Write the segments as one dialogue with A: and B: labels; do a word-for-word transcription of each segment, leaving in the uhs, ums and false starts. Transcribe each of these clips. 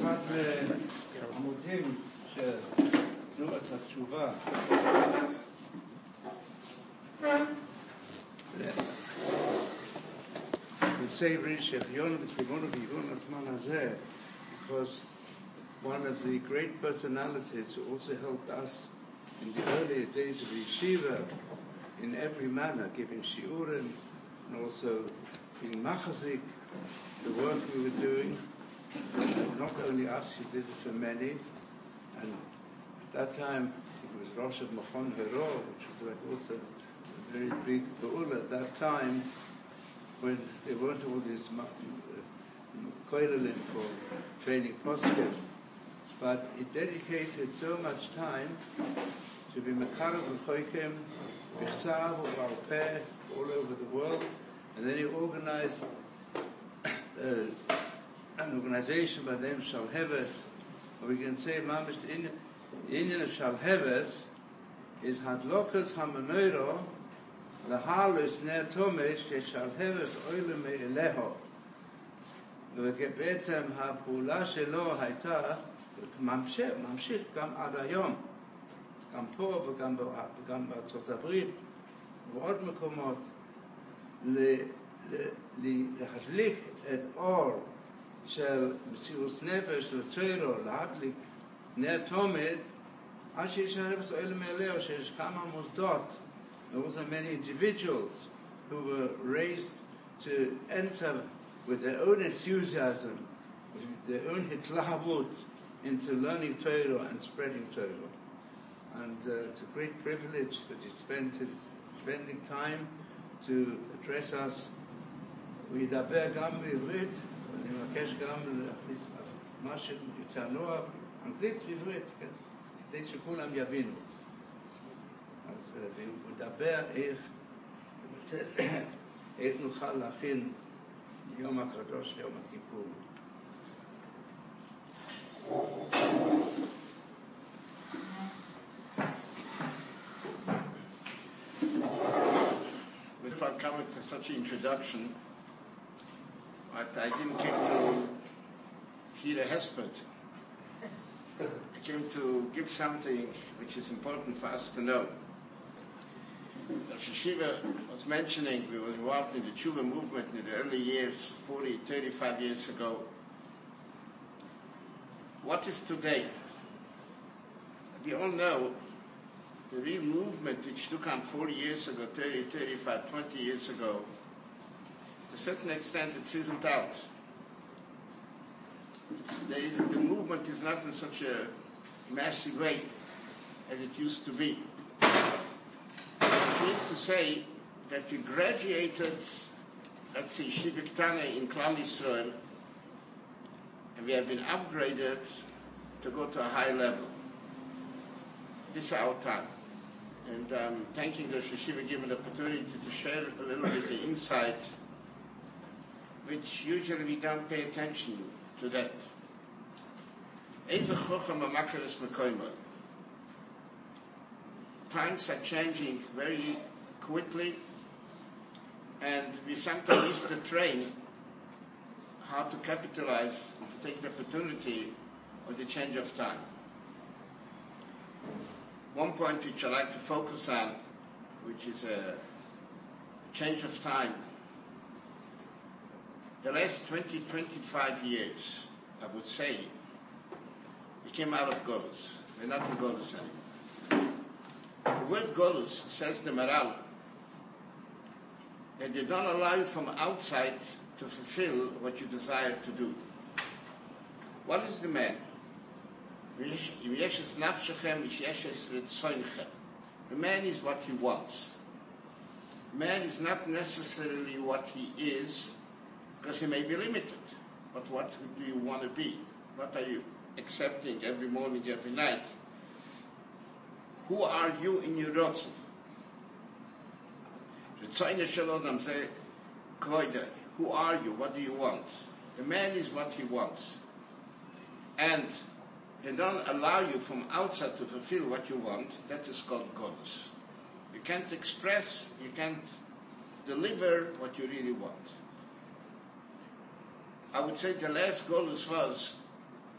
A: אחד מהעמודים של תנועת התשובה. We say Rishon V'Tivonu V'Yivon Azman Hazeh because one of the great personalities who also helped us in the earlier days of yeshiva in every manner, giving shiurim and also being machazik, the work we were doing. And not only us, he did it for many. And at that time, it was Rosh of Machon Hero, which was like also a very big ba'ul at that time, when there weren't all these koilelim for training poskim. But he dedicated so much time to be Mekarav V'choikim, B'chsav, B'alpeh, all over the world. And then he organized uh, an organization by the name of Shalheves. We can say, Mamish, the Indian of Shalheves is Hadlokas HaManoiro, Lahalus Ner Tomesh, Shalheves Oile Me'eleho. ובעצם הפעולה שלו הייתה ממשיך, ממשיך גם עד היום, גם פה וגם, וגם בארצות הברית ועוד מקומות, להדליק את אור של מסירות נפש, של תורה, להדליק נר תומד, עד שיש הרבס אוהל מאלהו, שיש כמה מוסדות. There was many individuals who were raised to enter with their own enthusiasm, with their own hitlahavut, into learning Torah and spreading Torah. And uh, it's a great privilege that he spent his spending time to address us. הוא ידבר גם בעברית, ואני מבקש גם להכניס משהו יותר נוח, אנגלית ועברית, כדי שכולם יבינו. אז הוא ידבר איך, איך נוכל להכין יום הקדוש ליום הכיפור.
B: Without coming for such an introduction, but I didn't came to hear a hesped. I came to give something which is important for us to know. Rosh Hashiva was mentioning we were involved in the Tshuva movement in the early years, forty, thirty-five years ago. What is today? We all know the real movement which took on forty years ago, thirty, thirty-five, twenty years ago, to a certain extent it fizzled out. It's, there is, the movement is not in such a massive way as it used to be. It means to say that we graduated, let's say, Yeshiva Ktana in Klal Yisrael, and we have been upgraded to go to a high level. This is our time. And I'm thanking the Rosh Hashiva given the opportunity to share a little bit the insight, which usually we don't pay attention to that. Times are changing very quickly, and we sometimes miss the train how to capitalize and to take the opportunity of the change of time. One point which I like to focus on, which is a change of time. The last twenty, twenty-five years, I would say, we came out of Golus. We're not in Golus anymore. The word Golus, says the Maral, that they don't allow you from outside to fulfill what you desire to do. What is the man? The man is what he wants. Man is not necessarily what he is, because he may be limited. But what do you want to be? What are you accepting every morning, every night? Who are you in your Ratzon? Who are you? What do you want? The man is what he wants. And they don't allow you from outside to fulfill what you want. That is called Golus. You can't express, you can't deliver what you really want. I would say the last Golus was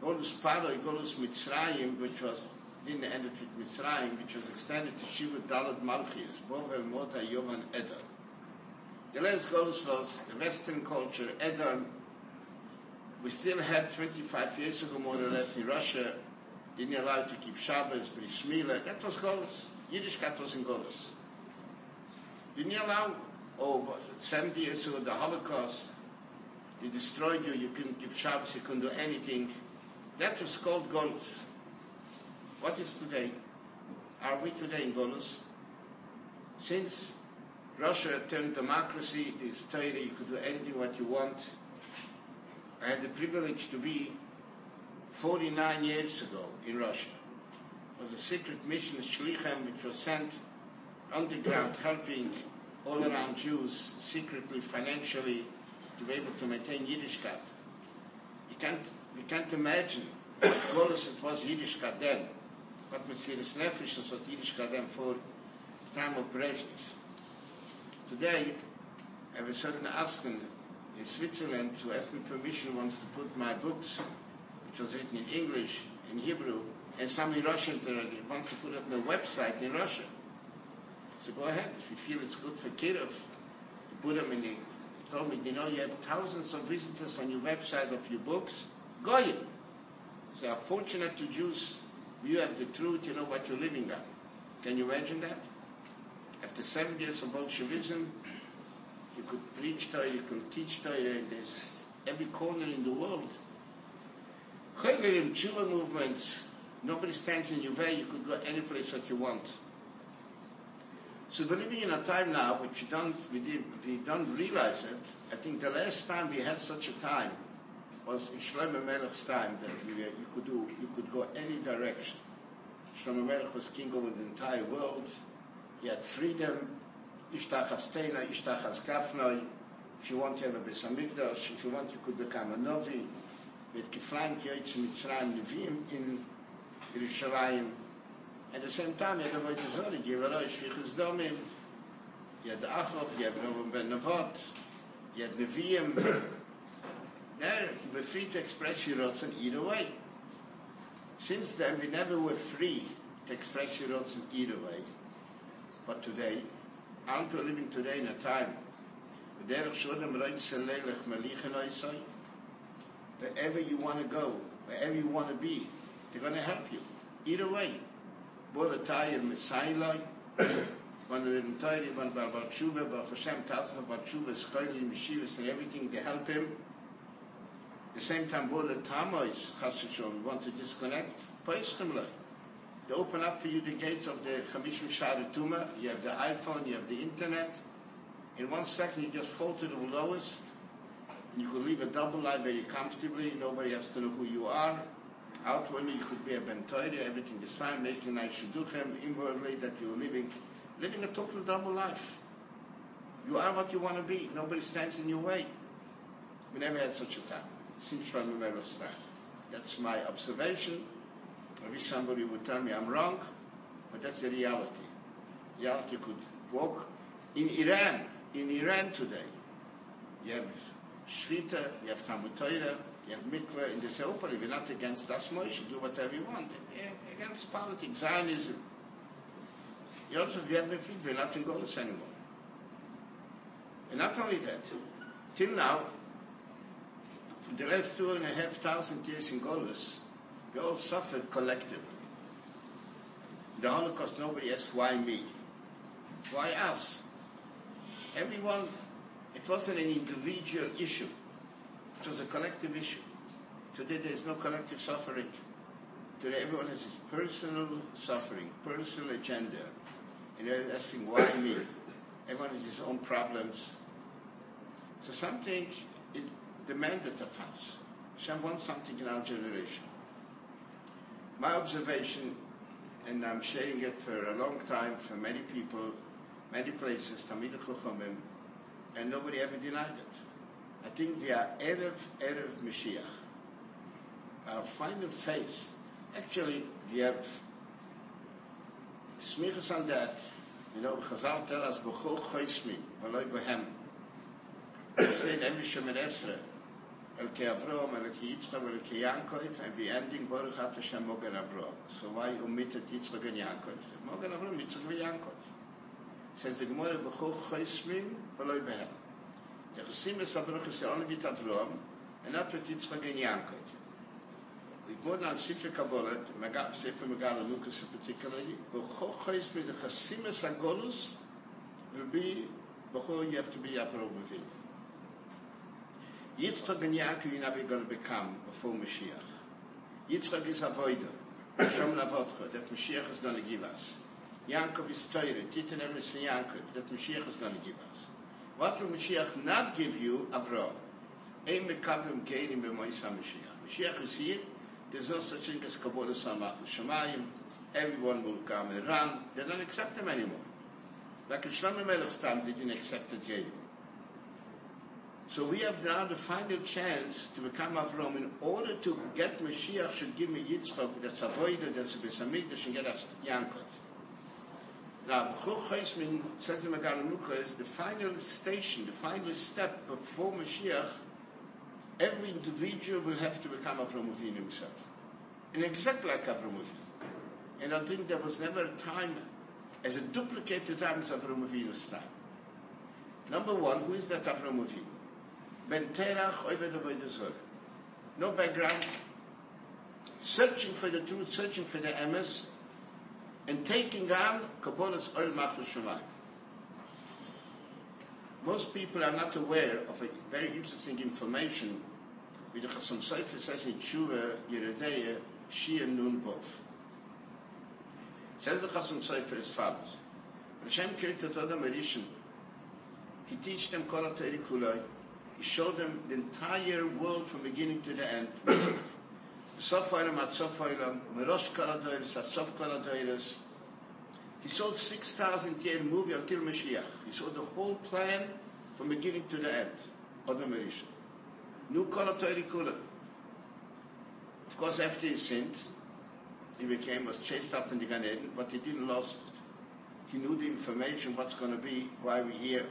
B: Golus Paroi, Golus Mitzrayim, which was, didn't end it with Mitzrayim, which was extended to Shiva Dalet Malchis, Bovel, Mota, Yovan, Edom. The last Golus was the Western culture, Edom. We still had twenty-five years ago, more or less, in Russia, didn't allow to keep Shabbos, Bris Milah. That was Golus. Yiddishkeit was in Golus. Didn't allow, oh, was it seventy years ago, the Holocaust, they destroyed you, you couldn't give Shabbos, you couldn't do anything. That was called Golus. What is today? Are we today in Golus? Since Russia turned democracy, it's Torah, you could do anything what you want. I had the privilege to be forty-nine years ago in Russia. It was a secret mission, Shlichem, which was sent underground, helping all around Jews secretly, financially, to be able to maintain Yiddishkeit. You can't, you can't imagine what Golus it was Yiddishkeit then, what Mesiras Nefesh was what Yiddishkeit then for the time of Brezhnev. Today, I have a certain Asken in Switzerland who asked me permission once to put my books, which was written in English, in Hebrew, and some in Russian, wants to put it on a website in Russia. So go ahead, if you feel it's good for Kirov, to put them in the, he told me, you know, you have thousands of visitors on your website of your books, go in. So I'm fortunate to Jews, you have the truth, you know what you're living on. Can you imagine that? After seven years of Bolshevism, you could preach Torah, you could teach Torah, there's every corner in the world. Choylerim, Tshuva movements, nobody stands in your way, you could go any place that you want. So we're living in a time now which we don't, we, did, we don't realize it. I think the last time we had such a time was in Shlomo Melech's time that we were, you could do, you could go any direction. Shlomo Melech was king over the entire world. He had freedom. Ishtachas Teina, Ishtachas Gafnoi. If you want to have a Beis Hamikdash, if you want, you could become a Novi. With Kiflaim, Kiyoitz, Mitzrayim, Nevi'im in Yerushalayim. At the same time, you had Avodah Zarah, Givaroi, Shvichas Domim. You had Achov, you had Reuven ben Navot, you had Nevi'im. There, you were free to express your Ratzon either way. Since then, we never were free to express your Ratzon either way. But today, aren't we living today in a time wherever you want to go, wherever you want to be, they're going to help you. Either way. Bolatay and Messiah, one of them Torah, one Bar Tshuva, Baruch Hashem, thousands of Bar Tshuva, Scholim, Yeshivas, and everything, they help him. At the same time, Bola Tamois, Chassidon, want to disconnect, Poistumlai. They open up for you the gates of the Chamishim Shara Tuma. You have the iPhone, you have the internet. In one second, you just fall to the lowest. You could live a double life very comfortably. Nobody has to know who you are. Outwardly, you could be a Ben Torah. Everything is fine. Making nice shidduchim. Inwardly, that you're living, living a total double life. You are what you want to be. Nobody stands in your way. We never had such a time. Since Shlomo Melech's time. That's my observation. I wish somebody would tell me I'm wrong, but that's the reality. Reality could walk. In Iran, in Iran today, you have Shvita, you have Talmud Torah, you have Mikveh, and they say openly, we're not against Dasmo, you should do whatever you want. They're against politics, Zionism. You also have the feet, we're not in Golus anymore. And not only that, till now, for the last two and a half thousand years in Golus, we all suffered collectively. In the Holocaust, nobody asked, why me? Why us? Everyone, it wasn't an individual issue. It was a collective issue. Today, there is no collective suffering. Today, everyone has his personal suffering, personal agenda. And they're asking, why me? Everyone has his own problems. So something is demanded of us. Hashem wants something in our generation. My observation, and I'm sharing it for a long time for many people, many places, Talmidei Chachamim, and nobody ever denied it. I think we are Erev, Erev Mashiach. Our final phase, actually, we have smichas on that. You know, Chazal tell us, B'chol choismin, v'loi b'hem. They say in every Shemoneh Esrei, Elke Avram, Elke Yitzchak, Elke Yaakov, and the ending Baruch Ata Hashem Mogen Avram. So why omitted Yitzchak and Yaakov? Mogen Avram, Yitzchak and Yaakov. Says the Gemara, B'choch Chosmin, V'loi Behem. The Chesimus HaBaruch is only with Avram, and not with Yitzchak and Yaakov. We go down Sifri Kabbalah, Sifri Megala Nukas particularly, B'choch Chosmin, the Chesimus HaGolus will be, B'choch you have to be Avram Avinu. Yitzchak and Yaakov are never going to become before Mashiach. Yitzchak is avoida, Shom Lavodcha, that Mashiach is going to give us. Yaakov is Torah, Titanem is Yaakov, that Mashiach is going to give us. What will Mashiach not give you? Avram. Ein mekablim keinim b'moisa Mashiach. Mashiach is here. There's no such thing as Kabbalah Samach Shemayim. Everyone will come and run. They don't accept him anymore. Like in Shlomo Melech's time, they didn't accept it anymore. So we have now the final chance to become Avram. In order to get Mashiach, should give me Yitzchak, that's avoided, that's a Besamikdash, and get us Yaakov. Now, B'choch Chosmin, says the Megala Nuka, is the final station, the final step before Mashiach. Every individual will have to become Avram Avinu himself. And exactly like Avram Avinu. And I think there was never a time as a duplicated time as Avram Avinu's time. Number one, who is that Avram Avinu? Ben Terach, Oved Avodah Zorah. No background. Searching for the truth, searching for the emes, and taking on Kabbalah's Oil Machus Shemayim. Most people are not aware of a very interesting information which the Chasam Sofer says in Tshuva, Yeredeya, Shia Nun Vov. Says the Chasam Sofer as follows. Hashem created Adam Rishon. He teach them Kol HaTorah Kulai. He showed them the entire world from beginning to the end. Sof Olam at Sof Olam, Merosh Kol HaDoros at Sof Kol HaDoros. He saw six thousand year movie until Mashiach. He saw the whole plan from beginning to the end. Adam Rishon. Nu Kol HaTorah Kulai. Of course, after he sinned, he became, was chased out in the Gan Eden, but he didn't lose it. He knew the information, what's going to be, why we're here.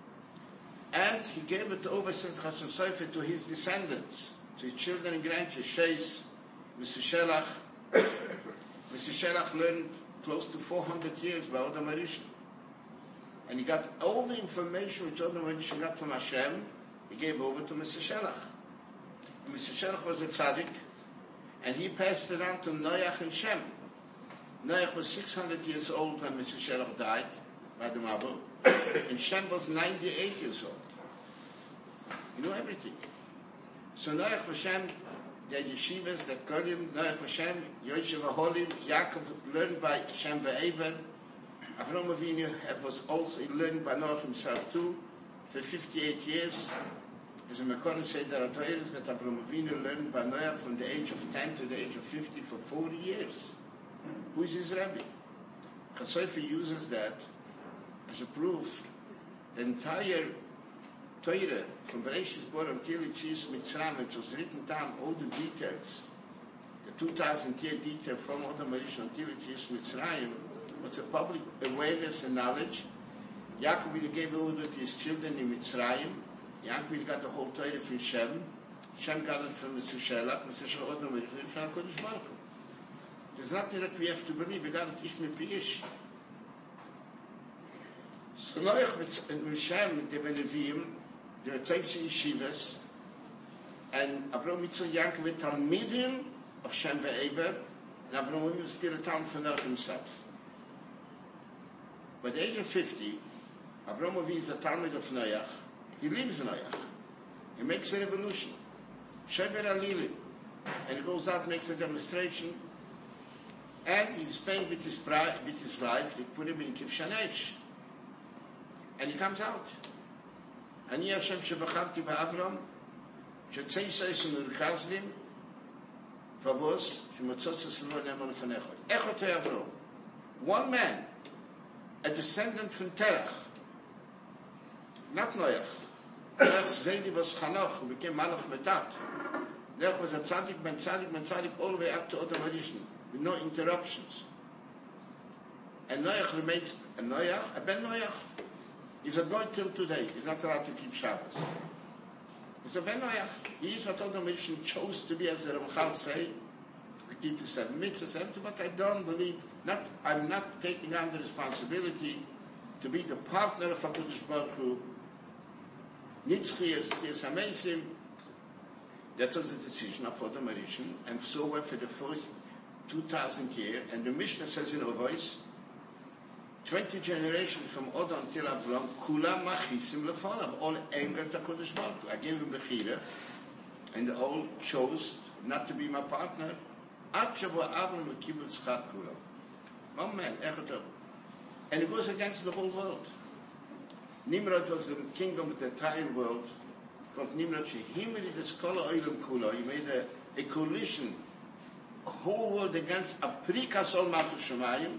B: And he gave it over, says Chasam Sofer, to his descendants, to his children and grandchildren, Sheis, Mister Shelach. Mister Shelach learned close to four hundred years by Adam Rishon. And he got all the information which Adam Rishon got from Hashem, he gave over to Mister Shelach. Mister Shelach was a tzaddik, and he passed it on to Noach and Shem. Noach was six hundred years old when Mister Shelach died, by the Mabul, and Shem was ninety-eight years old. He knew everything. So Noach for Shem, the yeshivas, the kolim, Noach for Shem, Yoshev Aholim, Yaakov learned by Shem Ve'ever. Avram Avinu was also learned by Noach himself too, for fifty-eight years. As a Mekonim said, there are tales that Avram Avinu learned by Noach from the age of ten to the age of fifty for forty years. Who is his Rebbe? Chasofer uses that as a proof. The entire Torah, from Bereshis Bor until Yetzias Mitzrayim, which was written down, all the details, the two thousand year detail from Adam Rishon until Yetzias Mitzrayim, was a public awareness and knowledge. Yaakov gave over to his children in Mitzrayim. Yaakov got the whole Torah from Shem. Shem got it from Mister Shelach, Mister Shelach Adam Rishon, from HaKadosh Baruch Hu. There's nothing that we have to believe. We got it ish mepiyish. So Noach and Shem, they were Nevi'im, they were Teivsi Yeshivas, and Avram Yitzchak Yaakov were Talmidim of Shem Ve'ever, and Avram was still a Talmud for Noach himself. By the age of fifty, Avram Avinu is a Talmud of Noach. He leaves Noach. He makes a revolution. Shever Alilim. And he goes out, makes a demonstration, and he's paying with his, with his life. They put him in Kivshanesh. And he comes out. Ani Hashem shebacharti ba'Avram, shetzei seisem u'rikazlim, v'avos, shemotzotz eslo ne'emor lefanechot. Echot Avram. One man, a descendant from Terach, not Noach. Noach's Zaydi was Chanoch, who became Malach Metat. Noach was a tzaddik, ben tzaddik, ben tzaddik, all the way up to Adam Rishon, with no interruptions. And Noach remains a Noach, a ben Noach. He's a boy till today. He's not allowed to keep Shabbos. So when Noach, he is what all the Menschen chose to be, as the Ramchal say, I keep the seven mitzvahs, everything, but I don't believe, not, I'm not taking on the responsibility to be the partner of HaKadosh Baruch Hu. Nitzchi is amazing. That was the decision of Adam Rishon, and so were for the first two thousand years. And the Mishnah says in a voice, twenty generations from Adam until Avram, Kulam Machisim Lefonav, all angered HaKadosh Baruch Hu. I gave him the Chira, and they all chose not to be my partner. Ad Shavua Avram Mekibel Tzchak Kulam. One man, Echot. And it goes against the whole world. Nimrod was the king of the entire world. Called Nimrod, he made a scholar Oilam Kula. He made a, a coalition, a whole world against a Prikasol Malchus Shemayim.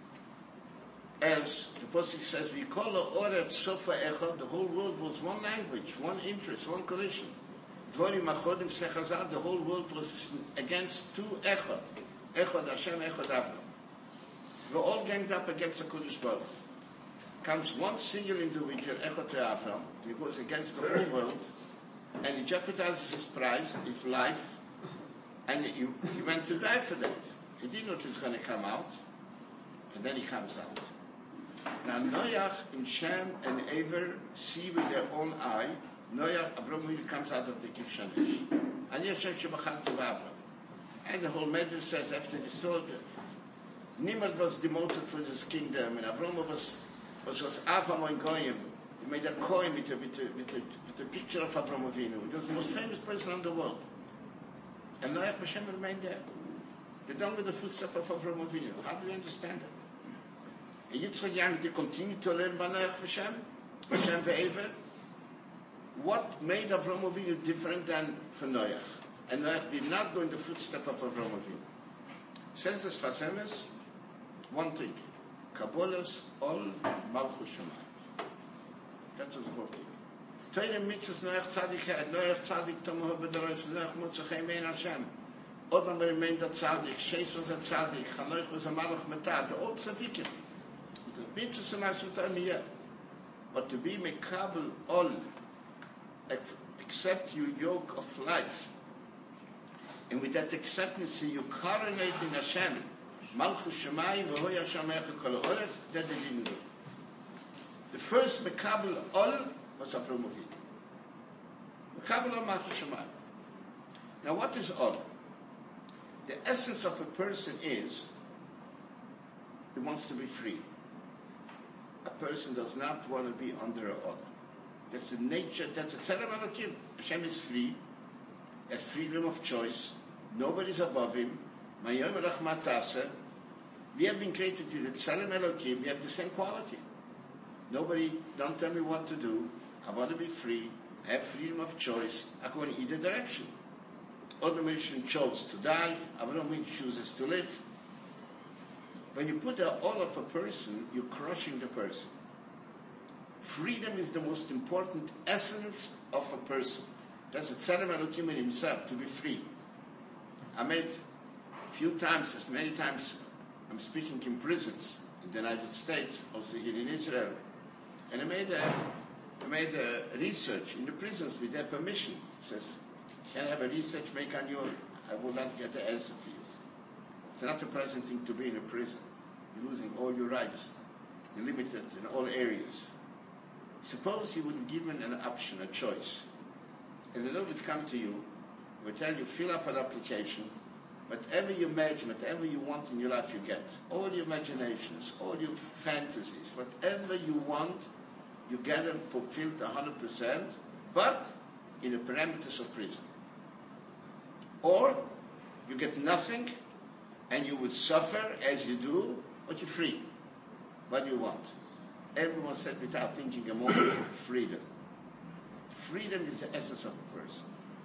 B: As the Pasuk says, we call the Oret Sofa Echad, the whole world was one language, one interest, one coalition. Dvorim Achodim Sechazad, the whole world was against two Echad. Echad Hashem, Echad Avram. We're all ganged up against the Kodesh Baruch. Comes one single individual, Echad to Avram, and he goes against the whole world, and he jeopardizes his prize, his life, and he, he went to die for that. He didn't know it was going to come out, and then he comes out. Now Noach and Shem and Ever see with their own eye, Noach, Avram really comes out of the Kivshanish. And Yeshem Shebacham to Avram. And the whole Medrash says after he saw that Nimrod was demoted for his kingdom, and Avram was was was Avram and Goyim. He made a coin with a, with, a, with, a, with a picture of Avram Avinu. He was the most famous person in the world. And Noach Hashem remained there. They don't get the footstep of Avram Avinu. How do you understand it? And Yitzchak Yaakov, they continue to learn by Noach Hashem, Hashem ve'ever. What made Avram Avinu different than for Noach? And Noach did not go in the footstep of Avram Avinu. Says the Sfas Emes, one thing, Kabbalas all Malchus Shemayim. That was the whole thing. Teire mitzvahs Noach Tzadik had, Noach Tzadik Tomoh B'Darosh, Noach Motzachei Mein Hashem. Odom remained a Tzadik, Sheis was a Tzadik, Chanoich was a Malach Metat, all Tzadikim. The mitzvahs are not so here. But to be Mekabel all, accept your yoke of life, and with that acceptance, you coronate in Hashem, Malchus Shemayim, V'hoi Hashem Echa Kol Ha'oretz, that they didn't do. The first Mekabel Ol was Avram Avinu. Mekabel Ol Malchus Shemayim. Now what is Ol? The essence of a person is, he wants to be free. A person does not want to be under an Ol. That's the nature, that's a Tzedem Elokim. Hashem is free. Has freedom of choice. Nobody's above him. We have been created to the Tzedem Elokim. We have the same quality. Nobody, don't tell me what to do. I want to be free. I have freedom of choice. I go in either direction. Other Menschen chose to die. Avram Avinu chooses to live. When you put all of a person, you're crushing the person. Freedom is the most important essence of a person. That's the Tzedem Elokim in himself, to be free. I made a few times, as many times, I'm speaking in prisons in the United States, also here in Israel. And I made a, I made a research in the prisons with their permission. It says, you can have a research make on your, I will not get the answer for you. It's not a pleasant thing to be in a prison. You're losing all your rights. You're limited in all areas. Suppose you would be given an option, a choice. And the Lord would come to you, would tell you, fill up an application, whatever you imagine, whatever you want in your life you get. All your imaginations, all your fantasies, whatever you want, you get them fulfilled one hundred percent, but in the parameters of prison. Or you get nothing, and you would suffer as you do, but you're free. What do you want? Everyone said without thinking a moment, freedom. Freedom is the essence of a person.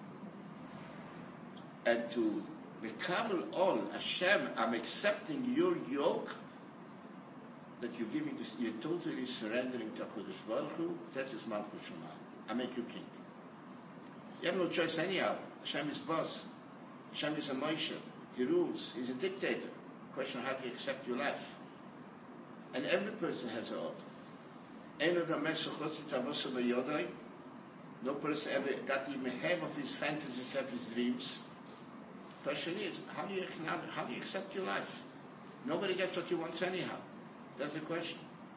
B: And to Mekabel all, Hashem, I'm accepting your yoke that you're giving this, you're totally surrendering to HaKadosh Baruch Hu, that is Malchus Shemayim. I make you king. You have no choice anyhow. Hashem is boss. Hashem is a Moshe. He rules. He's a dictator. Question, how do you accept your life? And every person has a order. No person ever got even half of his fantasies, half his dreams. Question is, how do you acknowledge, how do you accept your life? Nobody gets what he wants anyhow. That's the question.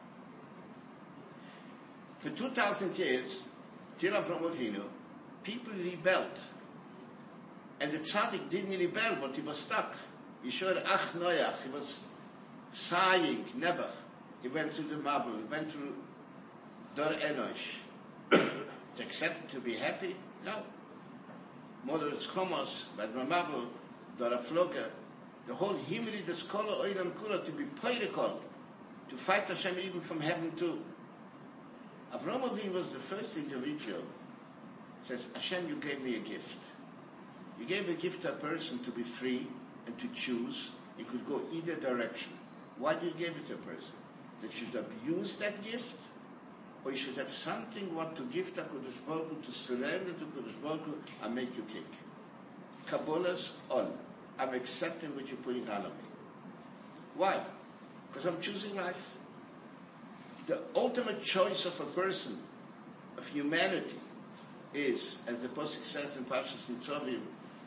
B: For two thousand years, till Avraham Avinu, people rebelled. And the tzaddik didn't rebel, but he was stuck. He showed Ach Noach, he was sighing, never. He went through the Mabul, he went through Dor Enosh. To accept, to be happy? No. Mother Chomos, by the Mabul, Dor Afloga, the whole Himri, the scholar, Oilam Kula, to be Poirikol, to fight Hashem even from heaven too. Avraham Avinu was the first individual. Says, Hashem, you gave me a gift. You gave a gift to a person to be free and to choose. You could go either direction. Why did you give it to a person? That you should abuse that gift? Or you should have something what to give to HaKadosh Baruch Hu, to surrender to HaKadosh Baruch Hu and make you king. Kabbalah's all. I'm accepting what you're putting on me. Why? Because I'm choosing life. The ultimate choice of a person, of humanity, is, as the Pasuk says in Parshas Nitzavim,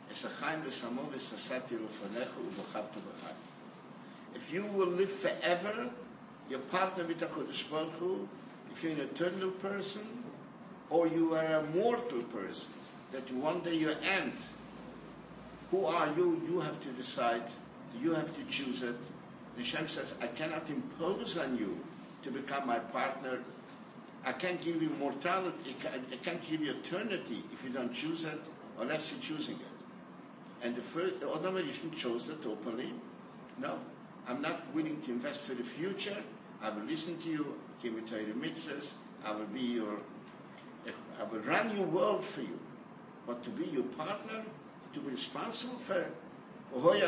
B: if you will live forever, your partner with HaKadosh Baruch Hu, if you're an eternal person, or you are a mortal person, that one day you end, who are you? You have to decide. You have to choose it. Hashem says, I cannot impose on you to become my partner. I can't give you mortality. I can't give you eternity if you don't choose it, unless you're choosing it. And the first, the other Rishon chose it openly. No, I'm not willing to invest for the future. I will listen to you, give me Torah mitzvahs. I will be your, I will run your world for you. But to be your partner, to be responsible for, I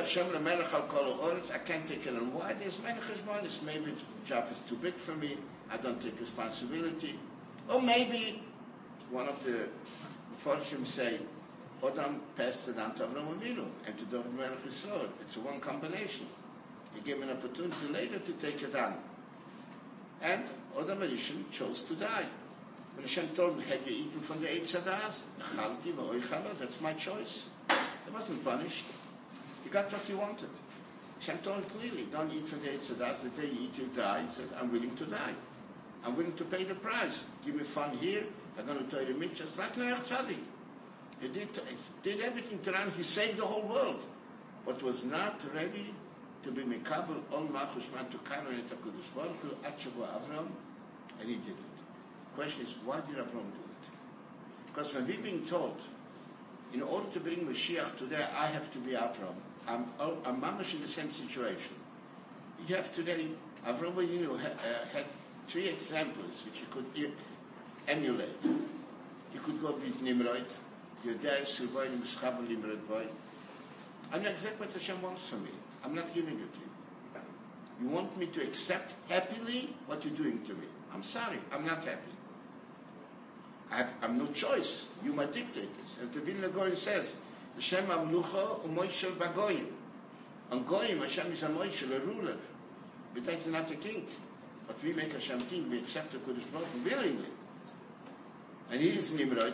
B: can't take it on. Why? There's many cheshbonis. Maybe the job is too big for me. I don't take responsibility. Or maybe one of the Mepharshim say, Odam passed it on to Avraham Avinu and to David Melech Yisrael. It's a one combination. He gave an opportunity later to take it on. And Odam Rishon chose to die. When Hashem told him, have you eaten from the Eitz Hadas? That's my choice. He wasn't punished. He got what he wanted. Hashem told him clearly, don't eat from the Eitz Hadas. The day you eat, you die. He says, I'm willing to die. I'm willing to pay the price. Give me fun here. I'm going to tell you the mitzvahs. Like Noach Tzaddik. He did, he did everything to run. He saved the whole world. But was not ready to be Mekabel Ol Malchus Man to Kanon et HaKadosh Baruch Hu at Shavua Avram. And he did it. The question is, why did Avram do it? Because when we're being told, in order to bring Mashiach today, I have to be Avram. I'm, I'm mamash in the same situation. You have today, Avram Avinu had, uh, had three examples which you could e- emulate. You could go with Nimrod, your dad, Silvay, Mischavel, Nimrod boy. I know exactly what Hashem wants from me. I'm not giving it to you. You want me to accept happily what you're doing to me. I'm sorry, I'm not happy. I have I'm no choice. You my dictators. As the Vilna Gaon says, Hashem Amlucha u'Moishel Bagoyim. On Goyim, Hashem is a Moishel, a ruler. But that's not a king. But we make Hashem king. We accept the Kodesh Baruch Hu willingly. And here is Nimrod.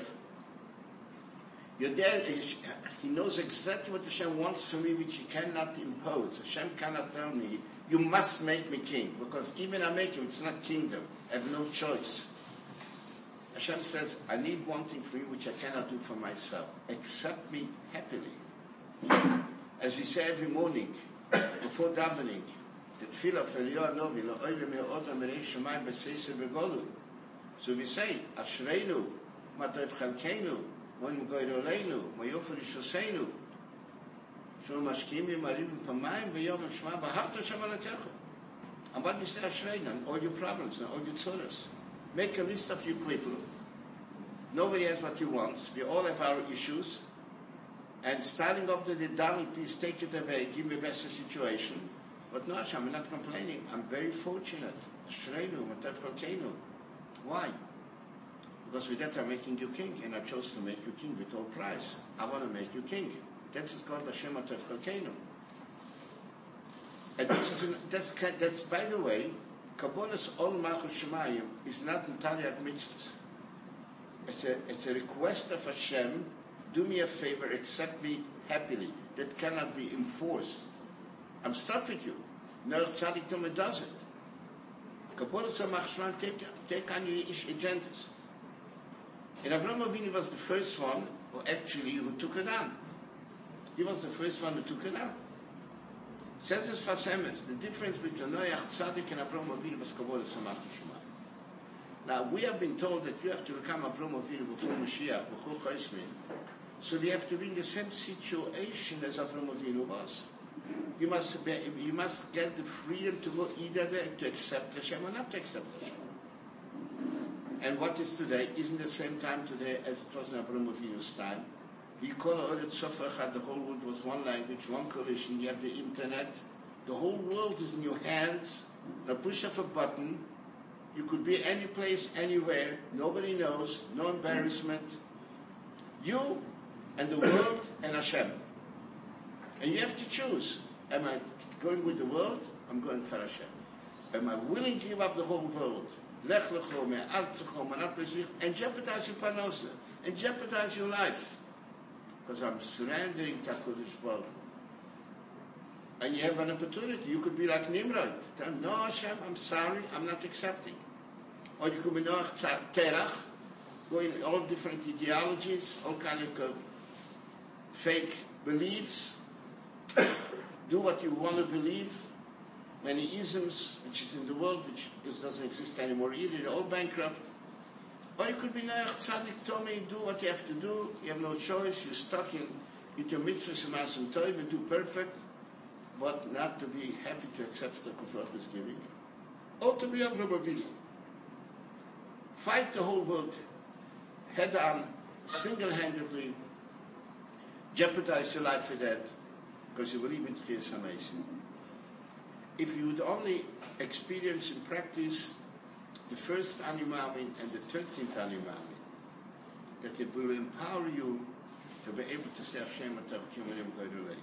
B: Your dad, he knows exactly what Hashem wants from me, which he cannot impose. Hashem cannot tell me, you must make me king. Because even I make him, it's not kingdom. I have no choice. Hashem says, I need one thing for you which I cannot do for myself. Accept me happily. As we say every morning, before davening, the tefillah for Eliyahu Novi, Lo'oyle me'oda merei shamayim b'seisei v'golu. So we say, Ashreinu, Matav Chalkeinu, Moin Goyro Leinu, Moyofer Ishoseinu, Shul Mashkimi, Maribim Pamayim, V'yom Shema, B'havta Hashem Alakecha. And what we say, Ashreinu, and all your problems, and all your tzuras. Make a list of your people. Nobody has what he wants. We all have our issues. And starting off the Dami, please take it away. Give me a better situation. But no, Hashem, I'm not complaining. I'm very fortunate. Ashreinu, Matav Chalkeinu. Why? Because with that I'm making you king, and I chose to make you king with all price. I want to make you king. That's called Hashem Matav Chalkeinu. And this is an, that's, that's, by the way, Kabbalah's Ol Malchus Shemayim is not entirely at mitzvahs. It's a, it's a request of Hashem, do me a favor, accept me happily. That cannot be enforced. I'm stuck with you. No tzaddik Tome does it. Kabbalah Tzemach take, take on your ish agendas. And Avraham Avinu was the first one who actually who took it on. He was the first one who took it on. Says this Fasemes, the difference between Noach Tzaddik and Avraham Avinu was Kabbalah Tzemach Shema. Now we have been told that you have to become Avraham Avinu before Mashiach, before Chosmin. So we have to be in the same situation as Avraham Avinu was. You must be, you must get the freedom to go either way, to accept Hashem or not to accept Hashem. And what is today isn't the same time today as it was in Avraham Avinu's time. You call it Sofach, the whole world was one language, one coalition, you have the internet, the whole world is in your hands, a push of a button, you could be any place, anywhere, nobody knows, no embarrassment. You and the world and Hashem. And you have to choose. Am I going with the world? I'm going for Hashem. Am I willing to give up the whole world? Lech lecho, me'al tzecho, manat bezich, and jeopardize your parnasa, and jeopardize your life. Because I'm surrendering to HaKadosh Baruch Hu. And you have an opportunity. You could be like Nimrod. Tell him, no Hashem, I'm sorry, I'm not accepting. Or you could be Noach Terach, going in all different ideologies, all kind of uh, fake beliefs. Do what you want to believe. Many isms, which is in the world, which is, doesn't exist anymore either, they're all bankrupt. Or you could be Noach Tzaddik Tomei, do what you have to do, you have no choice, you're stuck in your mitzvahs and masim toiv, and do perfect, but not to be happy to accept what the Kufrach is giving. Or to be Avraham Avinu. Fight the whole world, head on, single-handedly, jeopardize your life for that, because you believe in Tchias HaMeisim. If you would only experience and practice the first Animamin and the thirteenth Animamin, that it will empower you to be able to say Hashem Atav Kimanim Goyrulei.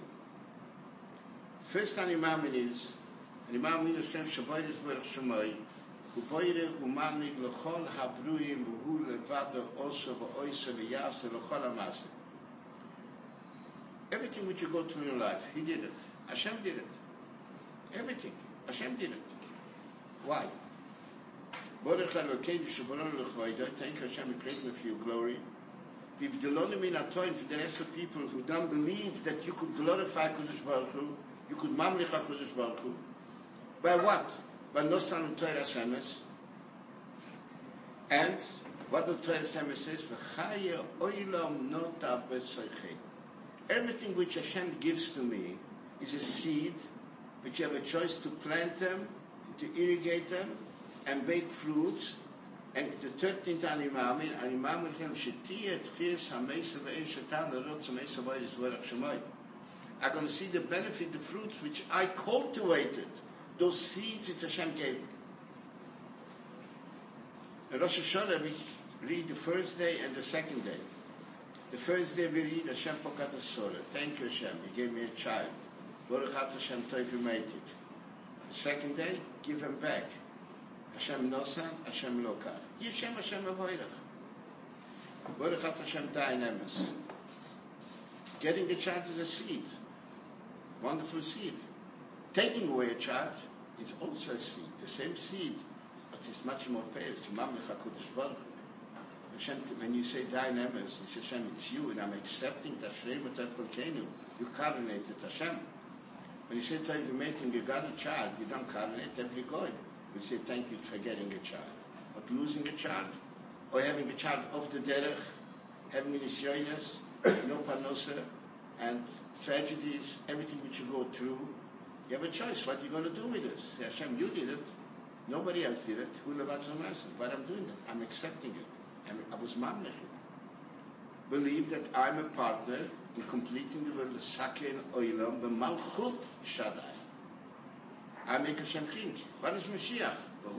B: First Animamin is Animamin Hashem Shabayis Berach Shemai Uboyre Umanig L'chol Habruim Uhu Levado Oso V'Oisa V'Yasa L'chol HaMaseh. Everything which you go through in your life, He did it. Hashem did it. Everything. Hashem did it. Why? Thank Hashem, we create for your glory. If the for the rest of people who don't believe that you could glorify Kodesh Baruch Hu, you could mamlich Kodesh Baruch Hu. By what? By Nosan Torah Semes. And what the Torah Semes says, V'chaya oilam nota b'soichei. Everything which Hashem gives to me is a seed which you have a choice to plant them, to irrigate them, and make fruits. And the thirteenth Animamin, Animamin Hashem Shetiyah Tchias HaMeisa Ve'esh Shetan L'rotz HaMeisa V'ayis V'erach Shemai. I'm going to see the benefit, the fruits which I cultivated, those seeds that Hashem gave me. In Rosh Hashanah we read the first day and the second day. The first day we read Hashem Pokat HaSorah. Thank you Hashem, you gave me a child. Baruch At Hashem Tov Made it. The second day, give him back. Hashem Nosan, Hashem Lokar. Yeshem Hashem Avoirach. Baruch At Hashem Da'inemes. Getting a child is a seed. Wonderful seed. Taking away a child is also a seed. The same seed, but it's much more pale. It's Mamlech HaKadosh Baruch Hu. Hashem, when you say Da'inemes, it's Hashem, it's you, and I'm accepting that Shrei Matav Volcano. You coronated Hashem. When you say Tov Mating, you got a child, you don't coronate every God. You say thank you for getting a child. But losing a child, or having a child off the derech, having nisyonos, no parnosa, and tragedies, everything which you go through, you have a choice. What are you going to do with this? Say, Hashem, you did it. Nobody else did it. Who loves the master? But I'm doing it. I'm accepting it. I'm, I was mamlech. Believe that I'm a partner in completing the world, the Sakein Oilam, the Malchut Shaddai. I make Hashem king. What is Mashiach?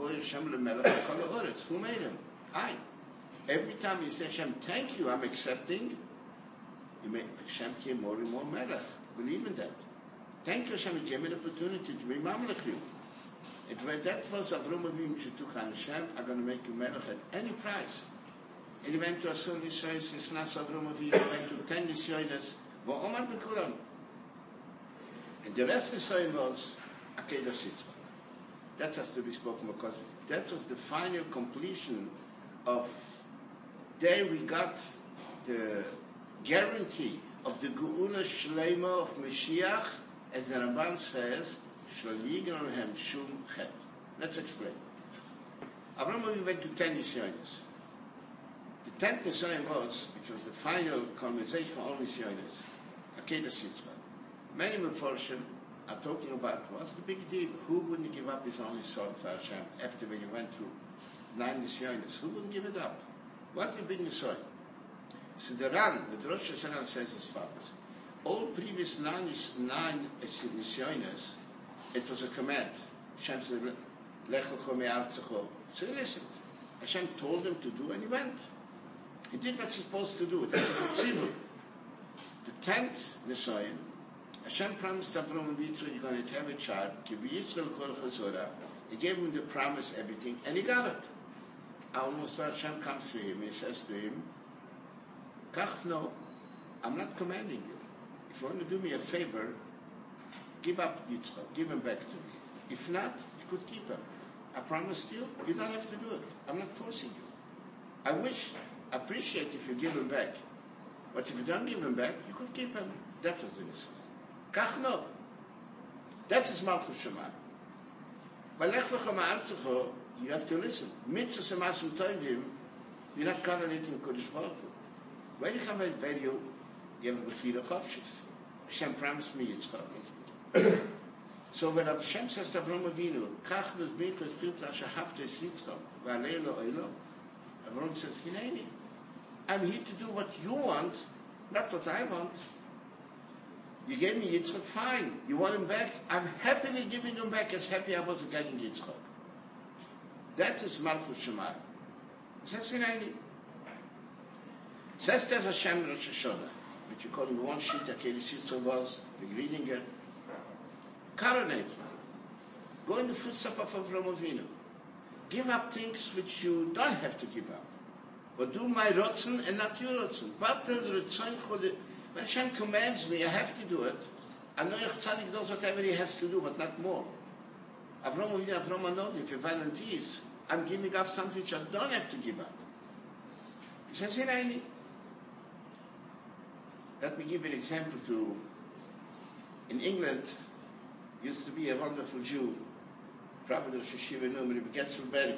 B: Who made him? I. Every time you say Hashem, thank you, I'm accepting, you make Hashem king more and more melech. Believe in that. Thank you, Hashem, you gave me the opportunity to be mamlech you. It, that was Avraham Avinu, she took on Hashem, I'm going to make you melech at any price. and he went to Asur Nisyonis, and Snas Avram Avinu, went to ten Nisyonis, V'omar B'kulam. And the last Nisyon was Akedah Sitzvah. That has to be spoken because that was the final completion of, there we got the guarantee of the Geula Shleima of Mashiach, as the Ramban says, Shlo Yigron Hem Shum Chet. Let's explain. Avram Avinu went to ten Nisyonis. The tenth Nisyon was, which was the final conversation for all Nisyonis, Akedah Sitzvah. Many Meforshim are talking about what's the big deal? Who wouldn't give up his only son for Hashem after when he went through nine Nisyonis? Who wouldn't give it up? What's the big Nisyon? So the Ran, the Rosh Hashanah says as follows. All previous nine, nine Nisyonis, it was a command. Hashem said, Lech lecho me'artzecho. So he listened. Hashem told him to do and he went. He did what he's supposed to do. That's a tzivur. The tenth Nisyon, Hashem promised Avram Avinu, you're going to have a child. He gave him the promise, everything, and he got it. Almost Hashem comes to him. He says to him, Kach no, I'm not commanding you. If you want to do me a favor, give up Yitzchak, give him back to me. If not, you could keep him. I promised you, you don't have to do it. I'm not forcing you. I wish, appreciate if you give him back. But if you don't give him back, you could keep him. That was the Nisyon. Kach no. That's his Malchus Shema. But Lech lecho me'artzecho, you have to listen. Mitzvahs Masim Tovim, you're not correlating Kodesh Baruch Hu. When you have a value, you have a Bechira Chavshis. Hashem promised me Yitzchak. So when Hashem says to Avram Avinu, Kach nos minchos pilta shahavtes Yitzchak, v'alei lo oilo, Avram says, Hineni, I'm here to do what you want, not what I want. You gave me Yitzchak, fine. You want him back? I'm happily giving him back as happy I was getting Yitzchak. That is Malchus Shema. Says Hineni. Says there's Hashem Rosh Hashanah, which you call in one sheet, Akedah Sitzvah was, the greeting it. Coronate. Go in the footsteps of Avram Avinu. Give up things which you don't have to give up. But do my rotzen and not your rotzen. When Hashem commands me, I have to do it. Anoich Tzadik does whatever he has to do, but not more. Avram Avinu, Avram Anodi, if he volunteers, I'm giving up something which I don't have to give up. He says, Hineni. Let me give you an example to, in England, used to be a wonderful Jew, Rabbi Rosh Hashiva Noam Getzelberger.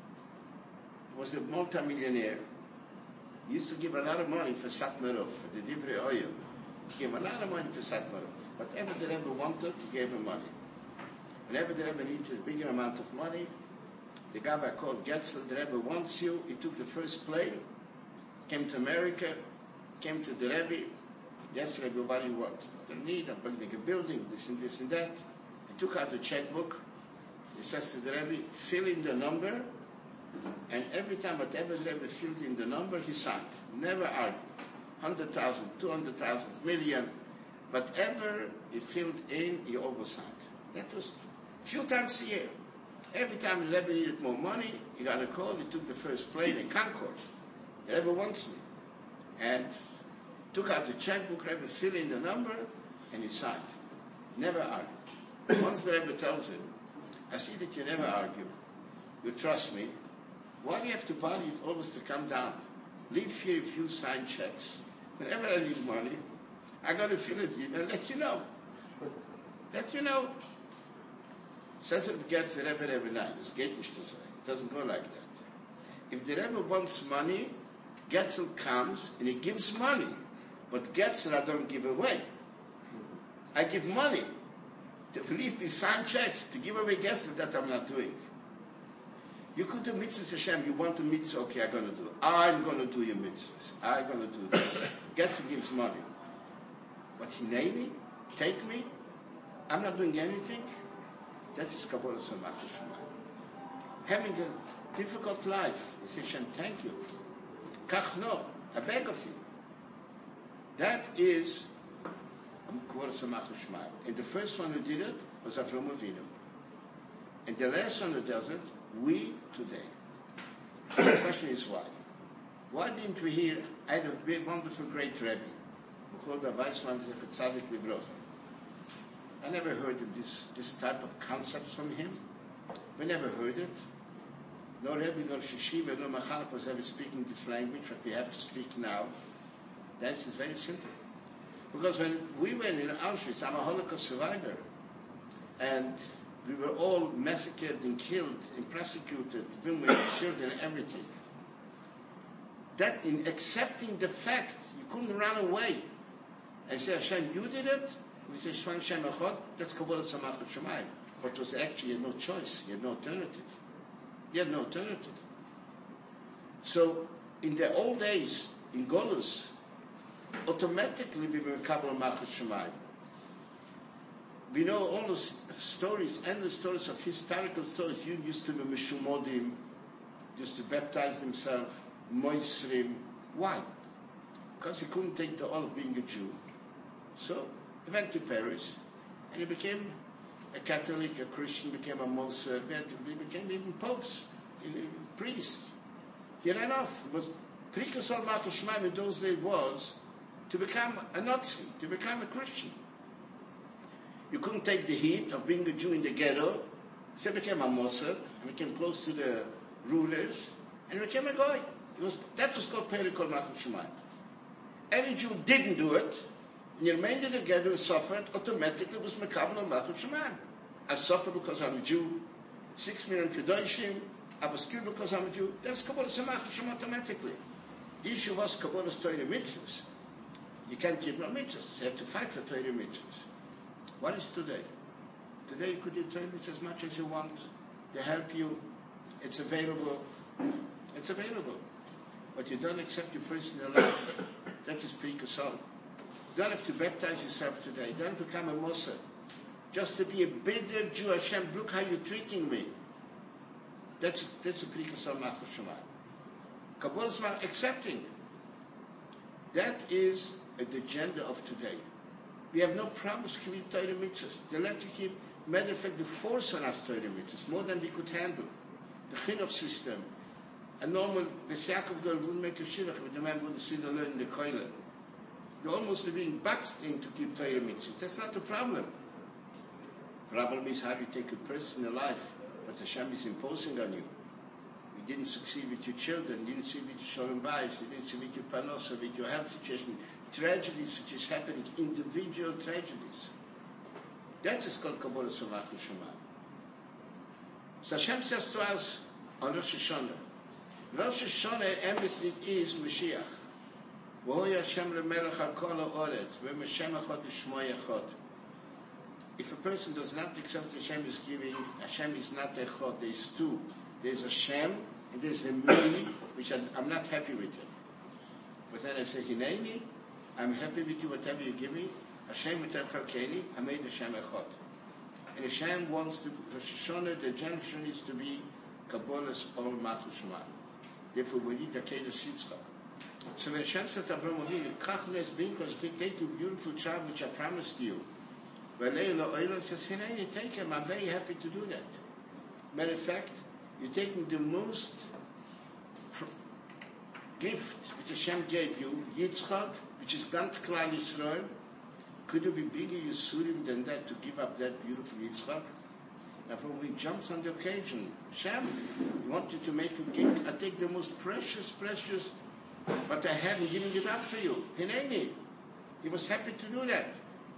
B: He was a multi-millionaire. He used to give a lot of money for Satmarov, for the Divrei Oil. He gave a lot of money for Satmarov. Whatever the Rebbe wanted, he gave him money. Whenever the Rebbe needed a bigger amount of money, the guy called Getzel, the Rebbe wants you. He took the first plane, came to America, came to the Rebbe. Yes, Rebbe, what do you want? What do you need? I'm building a building, this and this and that. He took out the checkbook. He says to the Rebbe, fill in the number. And every time, whatever the Rebbe filled in the number, he signed. Never argued. one hundred thousand, two hundred thousand, million. Whatever he filled in, he always signed. That was a few times a year. Every time the Rebbe needed more money, he got a call. He took the first plane in Concord. The Rebbe wants me. And took out the checkbook, Rebbe filled in the number, and he signed. Never argued. Once the Rebbe tells him, I see that you never argue. You trust me. Why do you have to bother it always to come down? Leave here if you sign checks. Whenever I need money, I got to fill it in and let you know. Let you know. Says it gets the Rebbe every night. It's geht nicht to say. It doesn't go like that. If the Rebbe wants money, Getzel comes and he gives money. But Getzel I don't give away. I give money. To believe me, sign checks, to give away Getzel, that I'm not doing. You could do mitzvahs, Hashem. You want a mitzvah, okay, I'm going to do it. I'm going to do your mitzvahs. I'm going to do this. Getzel gives money. But he name me, take me, I'm not doing anything. That is Kabbalah Samach Shema. Having a difficult life, he says, Hashem, thank you. Kach no, I beg of you. That is Kabbalah Samach Shema. And the first one who did it was Avram Avinu. And the last one who does it, we today. The question is why? Why didn't we hear, I had a big, wonderful, great Rebbe, called the Weissman Tzadik Libroch. I never heard of this, this type of concepts from him. We never heard it. No Rebbe, no Shishiva, no Machanach was ever speaking this language, what we have to speak now. The answer is very simple. Because when we were in Auschwitz, I'm a Holocaust survivor, and we were all massacred and killed and prosecuted, women, children, everything. That in accepting the fact, you couldn't run away and say, Hashem, you did it? We say, Shvan Shem Echad, that's Kabbalah Samachot Shemayim. But it was actually, you had no choice, you had no alternative. You had no alternative. So, in the old days, in Golus, automatically we were Kabbalah Machot Shemayim. We know all the stories, endless stories of historical stories. You used to be Mishumodim, used to baptize themselves, Moisrim. Why? Because he couldn't take the all of being a Jew. So he went to Paris, and he became a Catholic, a Christian, became a Moser, he became even popes, priests. He ran off. It was Precursor Machot Shemayim in those days was to become a Nazi, to become a Christian. You couldn't take the heat of being a Jew in the ghetto, so he became a Moser, and became close to the rulers, and he became a guy. It was, that was called Perikol Machot Shemayim. Any Jew didn't do it, and he remained in the ghetto and suffered, automatically was Mekabel Machot Shemayim. I suffered because I'm a Jew, six million Kedoshim, I was killed because I'm a Jew. That's Kabbalah Machot Shemayim automatically. The issue was Kabbalah's Torah mitzvahs. You can't give no mitzvahs, you have to fight for Torah mitzvahs. What is today? Today you could do Torah mitzvahs as much as you want. They help you. It's available. It's available. But you don't accept your personal life. That's a precursor. You don't have to baptize yourself today. You don't have to become a Moser. Just to be a bitter Jew, Hashem, look how you're treating me. That's, that's a precursor Machot Shemayim. Kabbalah is about accepting. That is the agenda of today. We have no problems keeping Torah mitzvahs. They like to keep, matter of fact, the force on us Torah mitzvahs, more than we could handle. The chinuch system. A normal, the Yaakov girl wouldn't make a shidduch, but the man wouldn't sit and learn in the koilel. You're almost being boxed in to keep Torah mitzvahs. That's not the problem. The problem is how you take a personal life, but Hashem is imposing on you. You didn't succeed with your children, you didn't succeed with your shalom bayis, you didn't succeed with your parnasa, with your health situation. Tragedies which is happening, individual tragedies. That is called Kabbalah Machot Shemayim. So Hashem says to us on Rosh Hashanah, Rosh Hashanah embassy is Mashiach. V'hoy Hashem lemelech hakol ha'oretz, v'Hashem echad l'shmo echad. If a person does not accept Hashem is giving, Hashem is not echad. There's two. There's Hashem and there's a me, which I'm, I'm not happy with it. But then I say, Hineni, I'm happy with you, whatever you give me. Hashem v'ter chalkeni, I made Hashem echad. And Hashem wants to, Rosh Hashanah, the junction is to be Kabbalah's all Machot Shemayim. Therefore, we need the Kedah Sitzchak. So when Hashem said to Avraham Avinu, Kach nes binkos, take the beautiful child which I promised you. When Leila Oilam says, Hineni, take him, I'm very happy to do that. Matter of fact, you're taking the most pr- gift which Hashem gave you, Yitzchak, which is Gant Klal Yisrael. Could you be bigger Yisurim than that to give up that beautiful Yitzchak? Therefore, he jumps on the occasion. Hashem, you wanted to make a gift. I take the most precious, precious, but I haven't given it up for you. Hineni. He was happy to do that.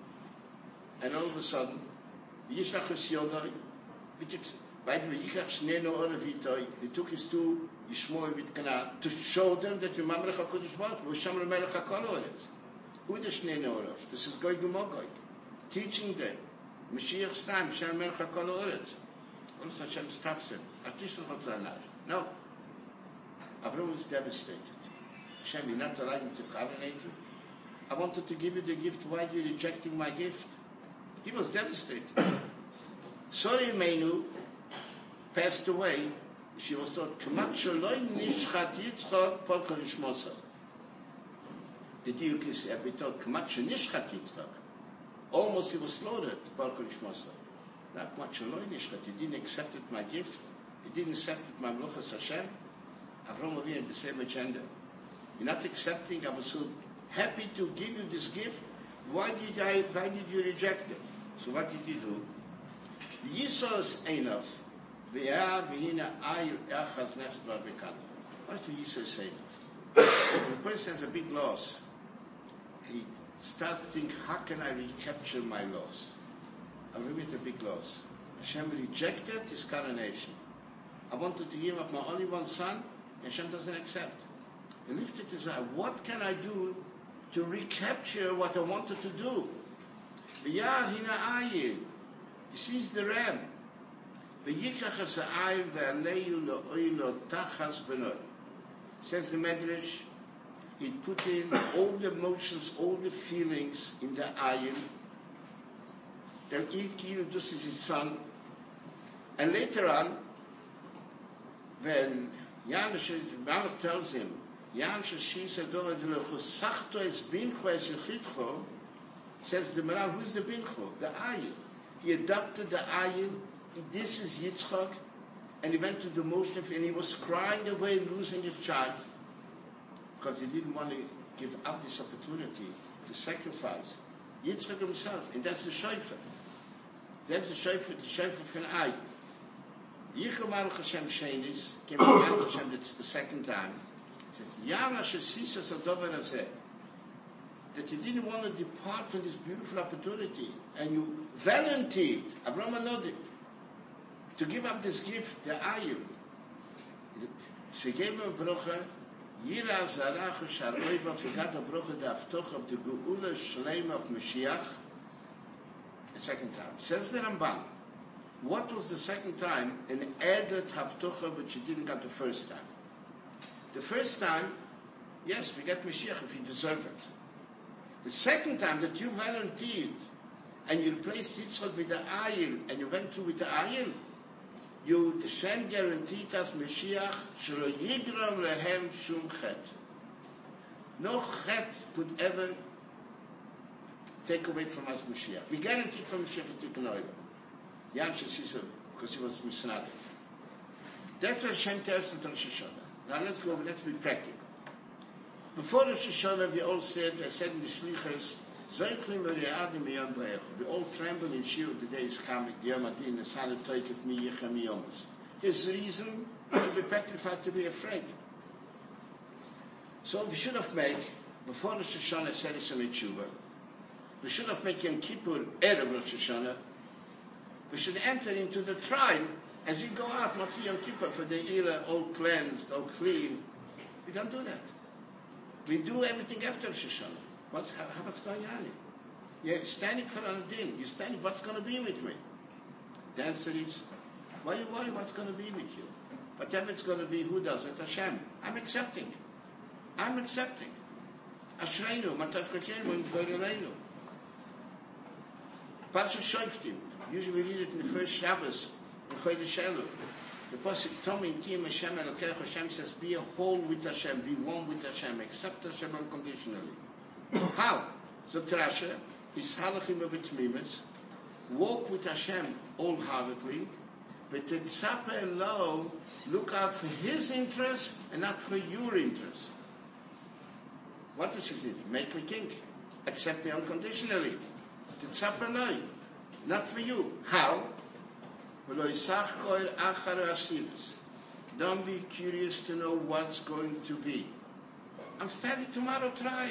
B: And all of a sudden, Yishlach es Yodai, by the way, Yichach Shneno Oravitoi, he took his two Yishmoy with Kana to show them that the Mamrech HaKodesh Baruch Hu, V'Shem L'Melech HaKol Oretz. Who is the Shneno Orav? This is Goy G'Mogoy. Teaching them. Mashiach Stam, Shem L'Melech HaKol Oretz. All of a sudden, Hashem stops him. Artishlich Not Lanar. No. Avraham was devastated. Hashem, you're not allowing me to coronate you? I wanted to give you the gift. Why are you rejecting my gift? He was devastated. Sori Meinu passed away. She was told, K'mat shaloi nishchat Yitzchak polka nishmosa. The Diuk is, we told, K'mat shalishchat Yitzchak. Almost he was slaughtered, polka nishmosa. Not K'mat shaloi nishchat. He didn't accept my gift. He didn't accept my meluchas Hashem. Avraham Avinu had the same agenda. You're not accepting. I was so happy to give you this gift. Why did I? Why did you reject it? So what did you do? Yisos Einav, Ve'ah Ve'hina Ayil Echaz Nefs Ba'Bekan. What's the Yisos Einav? When a person has a big loss, he starts to think, how can I recapture my loss? I remember the big loss. Hashem rejected his coronation. I wanted to give up my only one son, Hashem doesn't accept. He lifted his eye. What can I do to recapture what I wanted to do? Ve'yah hina ayil. He sees the ram. Ve'yikach ha'ayil ve'aleyu lo'oilo tachas b'noi. Says the Medrash, he put in all the emotions, all the feelings in the ayil. Then he killed just as his son. And later on, when Yanush Malach tells him, Yanush Shisa Dora Chosachto es bincho es echitcho, says the Maral, who's the bincho? The ayil. He adopted the ayil. This is Yitzchak, and he went to the motion of, and he was crying away, losing his child, because he didn't want to give up this opportunity to sacrifice Yitzchak himself, and that's the shofar. That's the shofar, the shofar from ayil. Yichum Baruch Hashem Sheinis came from Baruch Hashem. It's the second time. It says Yana Shesisas Adover Hazeh, that you didn't want to depart from this beautiful opportunity, and you volunteered, Avraham Anodiv, to give up this gift, the ayil. She gave him a bracha. Yira Zarach Sharoiva forgot a bracha the Haftoch of the Geula Shleim of Mashiach. The second time says the Ramban. What was the second time? An added Haftocha, which you didn't get the first time. The first time, yes, forget Mashiach if you deserve it. The second time that you volunteered and you replaced Yitzchak with the ayil and you went through with the ayil, you, the Shem guaranteed us Mashiach shelo yigrom lehem shum chet. No chet could ever take away from us Mashiach. We guaranteed from Mashiach to Tiknoidah. Yam Shesisa, because he was Misnadif. That's what Hashem tells us in Rosh Hashanah. Now let's go, let's be practical. Before Rosh Hashanah, we all said, I said in the Slichas, we all tremble in Shir, the day is coming, the Yom Adin, the Son of Toikef Mi Yechem Yomas. There's reason to be petrified, to be afraid. So we should have made, before Rosh Hashanah, said it's a Tshuva, we should have made Yom Kippur, Erev Rosh Hashanah. We should enter into the trial as we go out, not see Yom Kippur for the Ila, all cleansed, all clean. We don't do that. We do everything after Rosh Hashanah. What's, how, what's going on here? You're standing for an din. You're standing, what's going to be with me? The answer is, why are you worried what's going to be with you? Whatever it's going to be, who does it? Hashem. I'm accepting. I'm accepting. Ashreinu, Matav Kachenu, Goyreinu. Parsha Shoftim. Usually we read it in the first Shabbos, in Chodesh Elul. The Pasuk Tomim Tiyem Hashem Elokeich. Hashem says, be a whole with Hashem, be one with Hashem, accept Hashem unconditionally. How? So Trasha, is halachim of B'tmimus, walk with Hashem wholeheartedly, but Tzapeh Lo, look out for His interest and not for your interest. What is His interest? Make me king. Accept me unconditionally. Tzapeh Lo. Not for you. How? Don't be curious to know what's going to be. I'm standing tomorrow trial.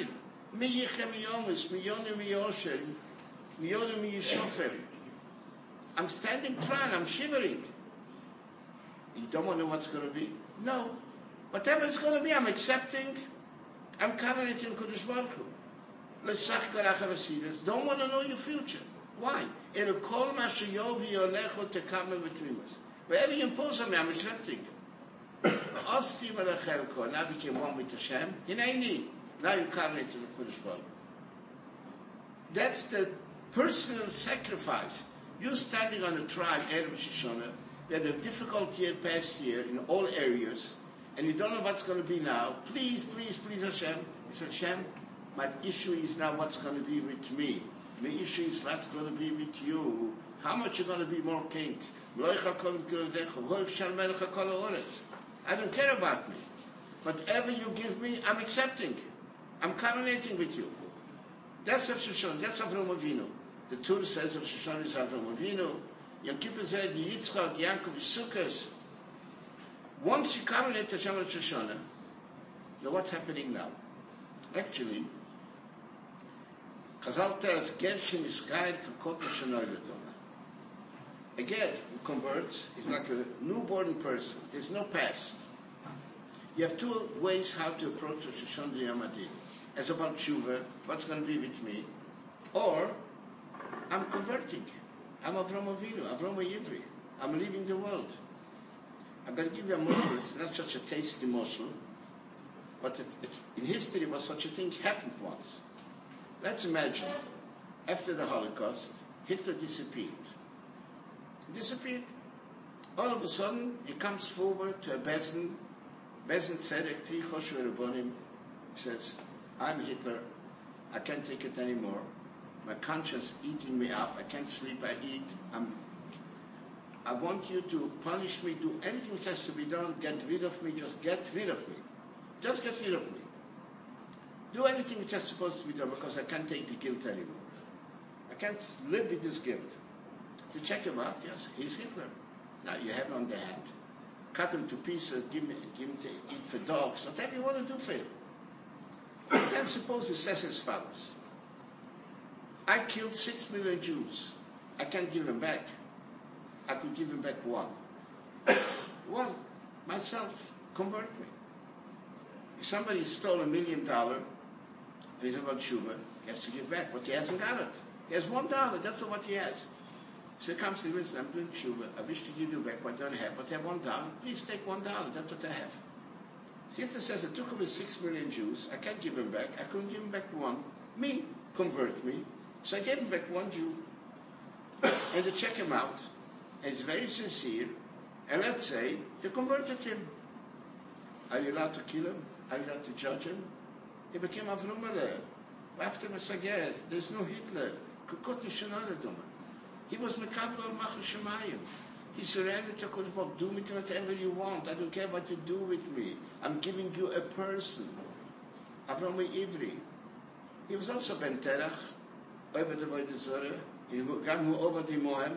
B: I'm standing trial. I'm shivering. You don't want to know what's going to be? No. Whatever it's going to be, I'm accepting. I'm covenant in Kodesh Baruch Hu. Don't want to know your future. Why? Wherever you impose on me, I'm accepting. Now became one with Hashem. Now you come into the Kodesh Baruch. That's the personal sacrifice. You're standing on a trial, Erev Shoshana. We had a difficult year past year in all areas, and you don't know what's going to be now. Please, please, please, Hashem. He says, Hashem, my issue is now what's going to be with me. My issue is what's going to be with you. How much you're going to be more king? I don't care about me. Whatever you give me, I'm accepting. I'm covenanting with you. That's Rosh Hashanah. That's Avraham Avinu. The Torah says Rosh Hashanah is Avraham Avinu. Yom Kippur said Yitzchak, Yaakov, Sukkot. Once you covenant Hashem Rosh Hashanah, now what's happening now? Actually, Chazal tells Gershon is guide for Kot Hashanah Ledoma. Again, who converts is like a newborn person. There's no past. You have two ways how to approach Rosh Hashanah Yom Adin. As about tshuva, what's going to be with me? Or, I'm converting. I'm Avraham Avinu, Avraham Yivri. I'm leaving the world. I'm going to give you a morsel. It's not such a tasty morsel, but it, it, in history, was such a thing happened once. Let's imagine, after the Holocaust, Hitler disappeared. He disappeared. All of a sudden, he comes forward to a Bezdin. Bezdin Tzedek, Tri Choshev Rabbonim, says, I'm Hitler. I can't take it anymore. My conscience eating me up. I can't sleep. I eat. I'm, I want you to punish me. Do anything which has to be done. Get rid of me. Just get rid of me. Just get rid of me. Do anything which is supposed to be done because I can't take the guilt anymore. I can't live with this guilt. To check him out, yes, he's Hitler. Now you have him on the hand. Cut him to pieces. Give him, give him to eat for dogs. Whatever you want to do for him. Then suppose it says as follows. I killed six million Jews. I can't give them back. I could give them back one. One. Myself. Convert me. If somebody stole a million dollars, and he's about tshuva, he has to give back, but he hasn't got it. He has one dollar, that's what he has. So he comes to me, listen, I'm doing tshuva, I wish to give you back what I don't have, but I have one dollar, please take one dollar, that's what I have. Sita says, I took away six million Jews, I can't give them back, I couldn't give them back one. Me, convert me. So I gave him back one Jew. And they check him out, and he's very sincere, and let's say, they converted him. Are you allowed to kill him? Are you allowed to judge him? He became Avraham Avinu. After Masager, there's no Hitler. He was Mekabel al Machal Shemayim. He surrendered to Kodesh Baruch. Do me whatever you want. I don't care what you do with me. I'm giving you a person. Avraham Ivri. He was also Ben Terach, over the Vodah Zorah, Gamu over the Mohem.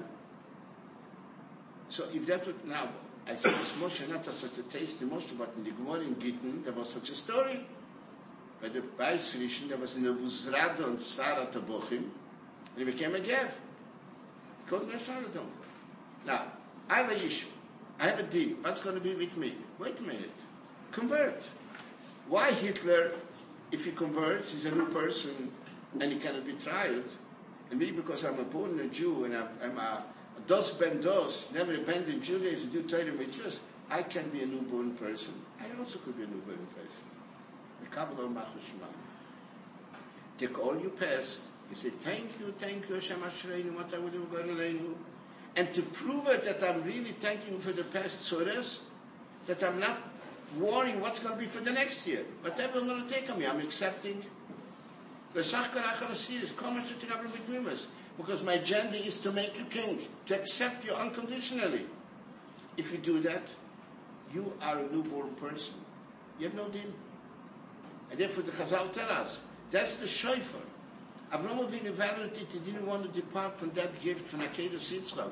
B: So if that would now, I said this Moshe, not just such a tasty Moshe, but in the Gemara in Gittin, there was such a story. By the Beis Rishon, there was Nebuzrada and Sarah Tabochim, and he became a ger. Because my Sharadom. Now, I have a issue. I have a deal. What's going to be with me? Wait a minute. Convert. Why Hitler, if he converts, he's a new person, and he cannot be tried, and me, because I'm a born a Jew, and I'm, I'm a dos ben dos, never abandoned Judaism, do Torah mitzvahs, I can be a newborn person. I also could be a newborn person. The Kabbalah Machus Shema. Take all your past, you say, thank you, thank you, Hashem Ashreinu, what I would have gone Aleinu. And to prove it that I'm really thanking for the past tzores, that I'm not worrying what's going to be for the next year. Whatever I'm going to take on me, I'm accepting. Because my agenda is to make you king, to accept you unconditionally. If you do that, you are a newborn person. You have no din. And therefore the Chazal tell us, that's the shofar. Avraham Avinu evaluated, he didn't want to depart from that gift from Akedah Sitzchak.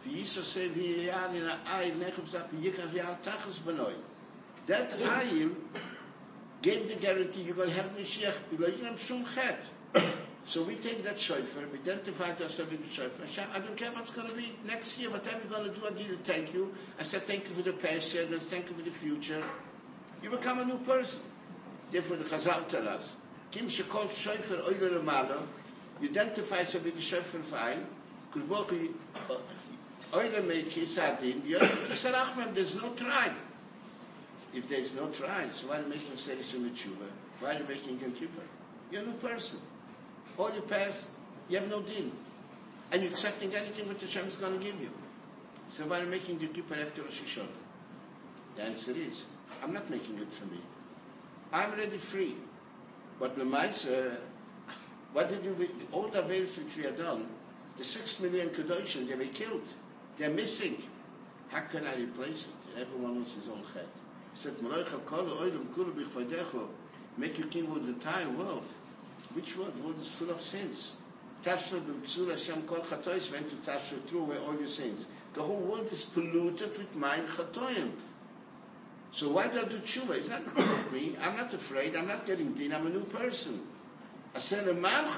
B: That ayil gave the guarantee you're going to have Mashiach. So we take that shofar, we identify ourselves with the shofar. I don't care what's going to be next year, whatever you're going to do, I give you thank you. I said thank you for the past year, then thank you for the future. You become a new person. Therefore the Chazal tell us, Kim shekol shofar oiler amalo, you identify yourself with the shofar file, because Boki oiler meiki sadin, there's no trial. If there's no trial, so why are you making a Seder Tshuva? Why are you making a Kippur? You're a new person. All your past, you have no din. And you're accepting anything what Hashem is going to give you. So why are you making the Kippur after Rosh Hashanah? The answer is, I'm not making it for me. I'm already free. But Lamaisa, what did you do? All the veils which we have done, the six million Kedoshim, they were killed. They're missing. How can I replace it? Everyone wants his own head. He said, Malach kol oilam kulu b'chvadecho, make you king of the entire world. Which world? The world is full of sins. Tashra b'mtzul Hashem kol chatois went to Tashra through where all your sins. The whole world is polluted with mine chatoim. So why do I do tshuva? It's not because of me. I'm not afraid. I'm not getting din. I'm a new person. That's what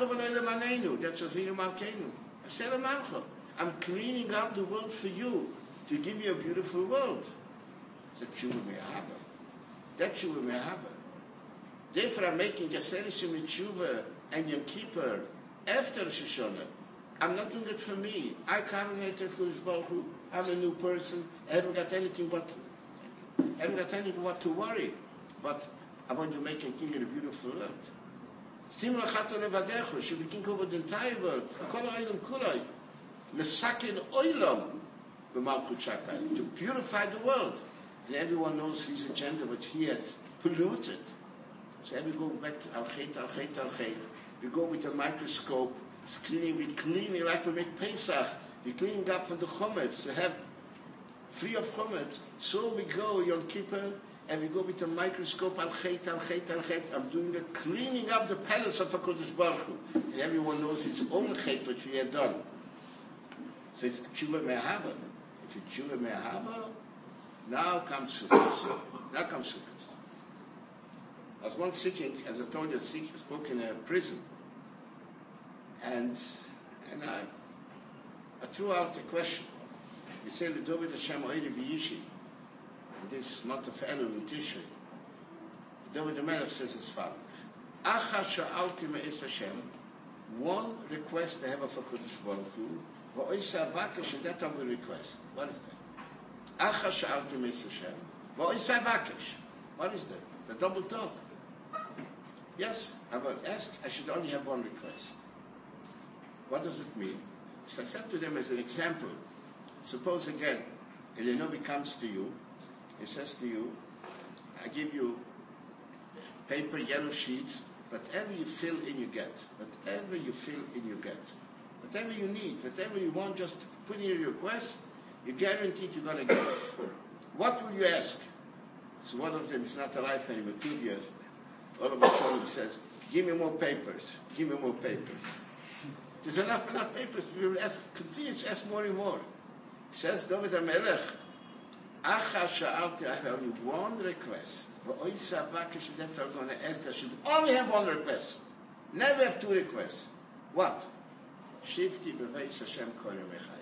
B: Vinu Malkeinu. I'm cleaning up the world for you to give you a beautiful world. It's a tshuva me'ahava. That tshuva me'ahava. Therefore, I'm making Yaserishim tshuva and Yom Kippur after Rosh Hashanah. I'm not doing it for me. I carbonated Kodesh Baruch Hu. I'm a new person. I haven't got anything but I haven't got anything what to worry. But I want to make a king in a beautiful world. Simra Chato Levadecho should be king over the entire world. Kol Oilam Kulai. Mesakin Oilam. To purify the world. And everyone knows his agenda, which he has polluted. So we go back to Al-Chet, Al-Chet, Al-Chet. We go with a microscope. It's cleaning, we cleaning like we make Pesach. We're cleaning up from the Chometz to have free of Chometz. So we go Yom Kippur and we go with a microscope, Al-Chet, Al-Chet, Al-Chet. I'm doing the cleaning up the palace of HaKadosh Baruch Hu. And everyone knows its own Chet which we have done. So it's Tshuva Me'ahava. If it's Tshuva Me'ahava, now comes Sukkot. Now comes Sukkot. I was once sitting, as I told you, I spoke in a prison. And and I, I threw out a question. He said, David Hashem Oedi V'yishi. And this month of Elul in Tishrei. David the Melech says as follows. Acha sha'alti me'es Hashem. One request to have a HaKadosh Baruch Hu. V'oisa avakesh, and that I will request. What is that? Acha sha'alti me'es Hashem. V'oisa avakesh. What is that? The double talk. Yes, I will ask, I should only have one request. What does it mean? So I said to them as an example, suppose again, Elenobi comes to you, he says to you, I give you paper, yellow sheets, whatever you fill in you get, whatever you fill in you get, whatever you need, whatever you want, just put in your request, you're guaranteed you're going to get it. What will you ask? So one of them is not alive anymore, two years. All of a sudden he says, give me more papers, give me more papers. There's enough, enough papers. We will ask, continue to ask more and more. Says David HaMelech, Acha sha'alti, I have only one request. V'oisa avakesh, that I'm going to ask, I should only have one request. Never have two requests. What? Shivti b'veis Hashem kol yomei.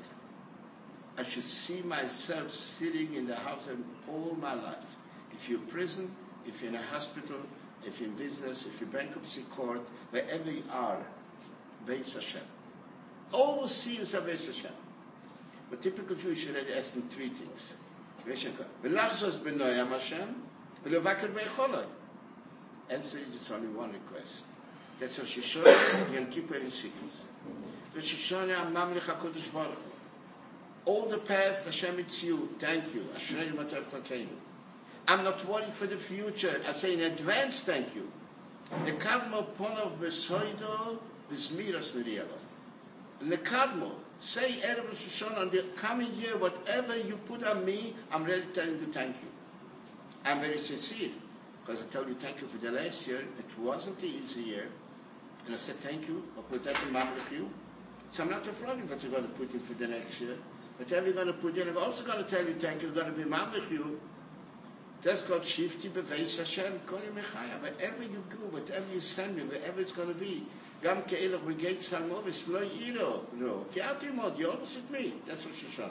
B: I should see myself sitting in the house all my life. If you're in prison, if you're in a hospital, if you're in business, if you're bankruptcy court, wherever you are, Beis Hashem. Always see yourself Beis Hashem. But typical Jewish should already ask him three things. V'lachzos b'noyam Hashem, v'levaker b'echoloi. Answer is it's only one request. That's Rosh Hashanah, Yom Kippur, and Sukkot. Rosh Hashanah, Mamlech HaKadosh Baruch Hu. All the path, Hashem, it's you. Thank you. Ashrei Matov Tateinu. I'm not worried for the future. I say in advance, thank you. Nekadmo ponov besoido v'zmiras niriyalo. Nekadmo, say Erev Rosh Hashanah, on the coming year, whatever you put on me, I'm ready to tell you thank you. I'm very sincere, because I tell you thank you for the last year. It wasn't an easy year. And I said thank you. I'll put that in mind with you. So I'm not afraid of what you're going to put in for the next year. Whatever you're going to put in, I'm also going to tell you thank you. I'm going to be mad with you. That's called Shifti Beveis Hashem Kol Yomei. Wherever you go, whatever you send me, wherever it's going to be. Gam Ke'elach Begeit Salmovis Lo Yiro. No. Ke'ati Mod, you always with me. That's Rosh Hashanah.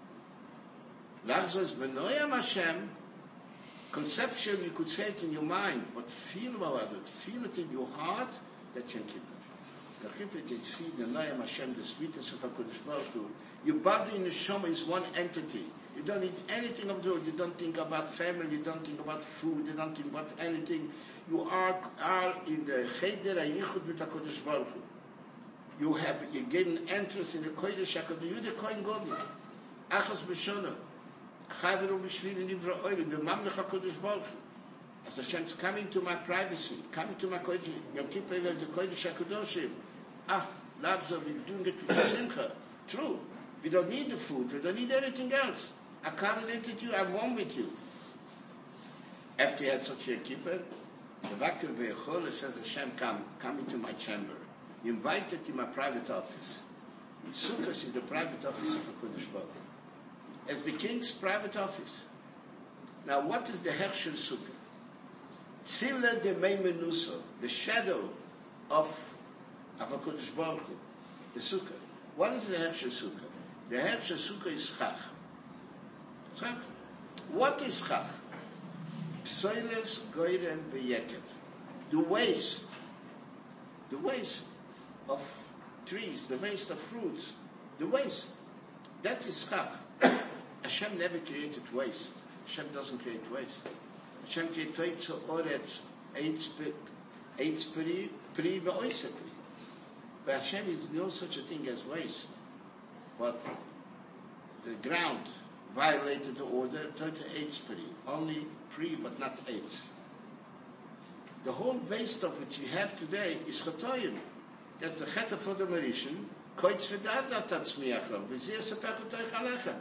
B: Lachzos B'noyam Hashem. Conceptually, you could say it in your mind, but feel about it. Feel it in your heart. That's Yom Kippur. The Kippur, you can see the Noyam Hashem, the sweetness of HaKadosh Baruch Hu. Your body and the Neshama is one entity. You don't need anything of the world. You don't think about family. You don't think about food. You don't think about anything. You are, are in the Cheder HaYichud with HaKadosh Baruch Hu. You have, you gain entrance in the Kodesh HaKadosh. You're the Kohen Gadol. Achas B'Shona. Chavelu B'Shvili Nivra Oilim. The Mamlech HaKadosh Baruch Hu. As Hashem's coming to my privacy, coming to my Kodesh, Yom Kippur, the Kodesh HaKadoshim. Ah, Lagzor, we're doing it with Simcha. True. We don't need the food. We don't need anything else. I covenanted you. I'm one with you. after he had such a kippur, the Vakir Be'echol says, Hashem, come, come into my chamber. He invited to my private office. Sukkot is the private office of HaKadosh Baruch Hu. As the king's private office. Now, what is the Hershel Sukkah? Tzila de Meimenuso, the shadow of, of HaKadosh Baruch Hu, the Sukkah. What is the Hershel Sukkah? The Hershel Sukkah is Chach. Chach. What is Chach? Psoiles Goyrem Veyekev. The waste, the waste of trees, the waste of fruits, the waste. That is Chach. Hashem never created waste. Hashem doesn't create waste. Hashem created so oretz eitz peri peri ve'oise peri. But Hashem is no such a thing as waste. But the ground violated the order, total eitz peri, only pre but not eitz. The whole waste of which you have today is chatoyim. That's the cheta for the Marishan. Koitz v'dada tatzmiach lo, v'zeh sepechu toich alechem.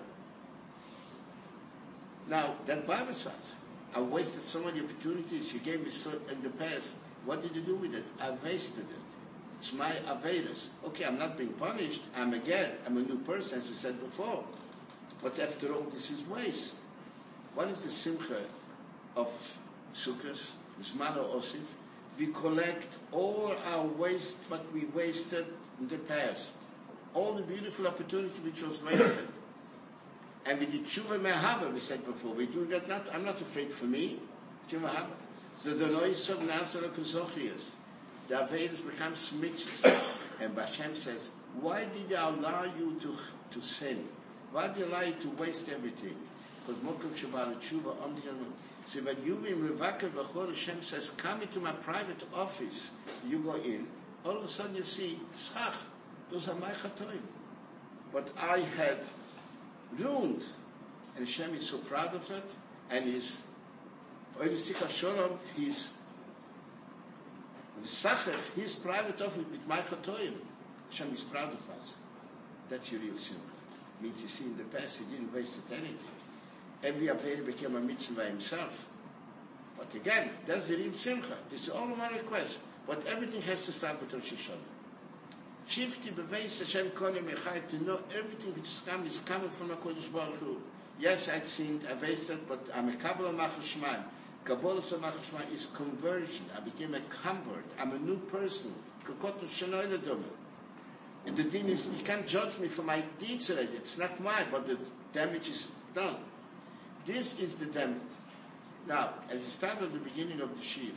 B: Now, that Bible says, I wasted so many opportunities you gave me so in the past. What did you do with it? I wasted it. It's my Avedas. Okay, I'm not being punished. I'm again, I'm a new person, as we said before. But after all, this is waste. What is the simcha of Sukkot? Zmano Osif. We collect all our waste, what we wasted in the past. All the beautiful opportunity which was wasted. And we did tshuva mehava, we said before. We do that not, I'm not afraid for me. Tshuva mehava. So the noise of Nazareth Kuzochias. The Avedas become smitzvahs. And Hashem says, why did I allow you to, to sin? Why did I allow you to waste everything? Because Mokum Shabbat Tshuva on the so when you in Revaka B'chol, Hashem says, come into my private office. You go in. All of a sudden you see, Schach, those are my chatoim. But I had ruined. And Hashem is so proud of it. And he's, he's, Sachar, his private office with my chatoim. Hashem is proud of us. That's your real simcha. Means you see in the past he didn't waste it anything. Every Aveda became a mitzvah by himself. But again, that's the real simcha. This is all of my request. But everything has to start with Rosh Hashanah. Shifti beveis Hashem kolim echai, to know everything which is coming is coming from HaKadosh Baruch Hu. Yes, I'd sinned, I wasted, but I'm a Kabbalah Machas Shemaim. Kabbalah Machas Shemaim is conversion. I became a convert. I'm a new person. And the thing is, you can't judge me for my deeds already. It's not mine, but the damage is done. This is the damage. Now, as it started at the beginning of the Shir,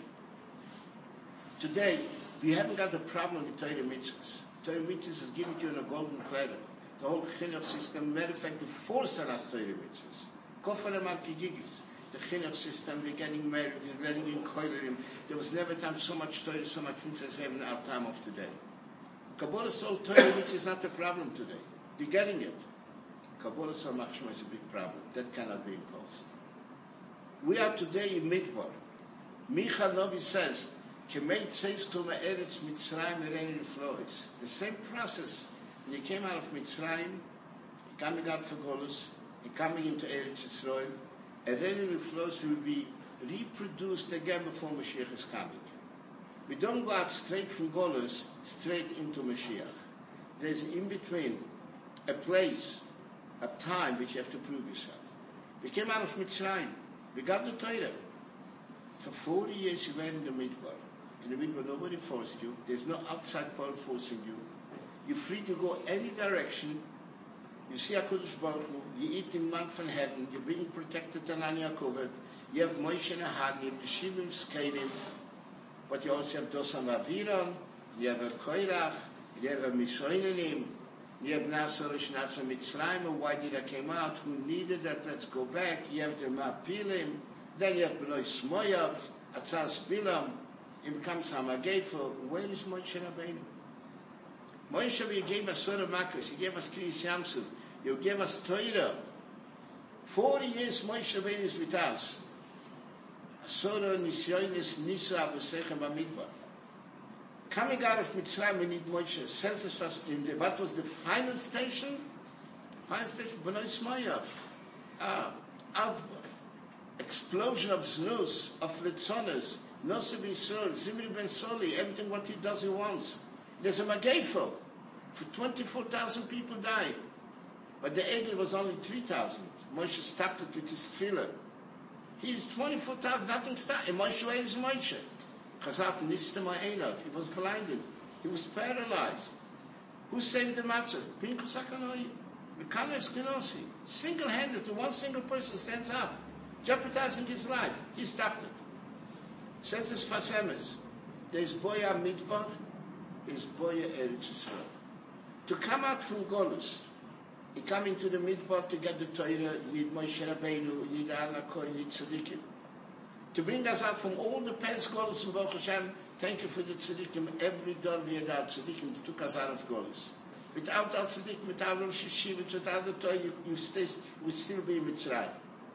B: today, we haven't got a problem with Torah mitzvahs. Torah mitzvahs is given to you in a golden platter. The whole chinuch system, matter of fact, the force on us Torah mitzvahs. Kofar Amarkigigis. The chinuch system, we're getting married, we're learning in Koilerim. There was never time so much Torah, so much mitzvahs as we have in our time of today. Kabbalah Sol Torah, which is not a problem today. We're getting it. Kabbalah Sol Machshma is a big problem. That cannot be imposed. We are today in Midbar. Micha Novi says, Kemeit says to Eretz Mitzrayim Ereni Floris. The same process when he came out of Mitzrayim, coming out for Golus, and coming into Eretz Yisrael, Ereni Floris will be reproduced again before Mashiach is coming. We don't go out straight from Golus, straight into Mashiach. There's in between a place, a time which you have to prove yourself. We came out of Mitzrayim. We got the Torah. For forty years you were in the Midbar. In the Midbar nobody forced you. There's no outside power forcing you. You're free to go any direction. You see HaKadosh Baruch Hu. You eat in man from heaven. You're being protected on Yaakov. You have Moshe and Aharon. You have the Shivim Skelim. But you also have Dosam Aviram. You have a Koirach. You have a Misoinanim. You have Nasar Shnatza Mitzrayim. Why did I came out? Who needed that? Let's go back. You have the Mapilim. Then you have B'nai Smoyav, Atzaz Bilam. Im comes Hamagefo. Where is Moshe Rabbeinu? Moshe Rabbeinu gave us Surah Makkos. He gave us Kriyas Yamsuf. You gave us Torah. Forty years Moshe Rabbeinu is with us. Surah Nisyonis Nisa Abusechem Bamidbar. Coming out of Mitzrayim, we need Moshe. Says this was in the, what was the final station? Final station, B'nai Smoyav. Ah, Avba. explosion of znus, of litzonas, Nossi B'Yisrael, Zimri Ben Soli, everything what he does he wants. There's a Magefo. For twenty-four thousand people died. But the Egel was only three thousand. Moshe stopped it with his tefillah. He's twenty-four thousand, nothing stopped. And Moshe is Moshe. Chazat Nistama Elov. He was blinded. He was paralyzed. Who saved the matzah? Pinchas HaKanoi. Mekanes Kenosi. Single-handed, one single person stands up, jeopardizing his life. He stopped it. Says this Fasemes. There's Boya Midbar, there's Boya Eretz Yisrael. To come out from Golus, you come into the Midbar to get the Torah, you need Moshe Rabbeinu, you need Aaron HaKohen, you need Tzaddikim. To bring us out from all the past Golus and Baruch Hashem, thank you for the Tzaddikim, every door we had out, Tzaddikim took us out of Golus. Without our Tzaddikim, without Rosh Hashiva, without the Torah, you, you stay, would still be in Mitzrayim.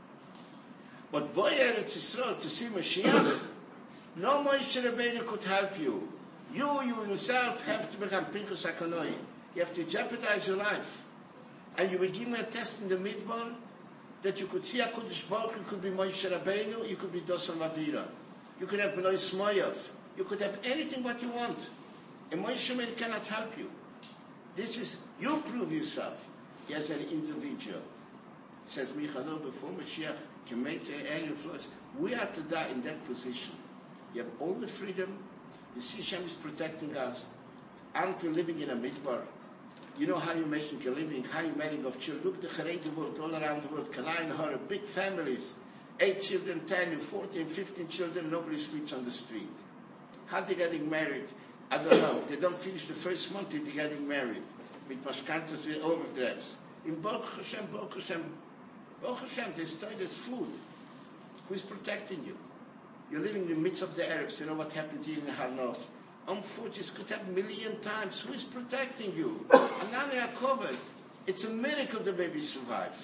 B: But Boy Eretz Yisrael, to see Mashiach, no Moshe Rabbeinu could help you. You, you yourself have to become Pinchas HaKanoi. You have to jeopardize your life. And you will give me a test in the Midbar that you could see HaKadosh Baruch Hu, could be Moshe Rabbeinu, you could be Dosan Mavira. You could have B'nai Smoyov. You could have anything what you want. And Moshe Rabbeinu cannot help you. This is, you prove yourself as an individual. It says, Michalo, before Mashiach can make the alien flows, we have to die in that position. You have all the freedom. You see Hashem is protecting us. Aren't we living in a midbar? You know how you make a living, how you marrying of children. Look, the Haredi world, all around the world, Kalai and Hora, big families, eight children, ten, fourteen, fifteen children, nobody sleeps on the street. How they getting married? I don't know. They don't finish the first month they're getting married. With Mashkantas, with overdress. In Baruch Hashem, Baruch Hashem, Baruch Hashem, there's there's food. Who is protecting you? You're living in the midst of the Arabs. You know what happened here in Harnof. Unfortunately, could have a million times. Who is protecting you? And now they are covered. It's a miracle the baby survived.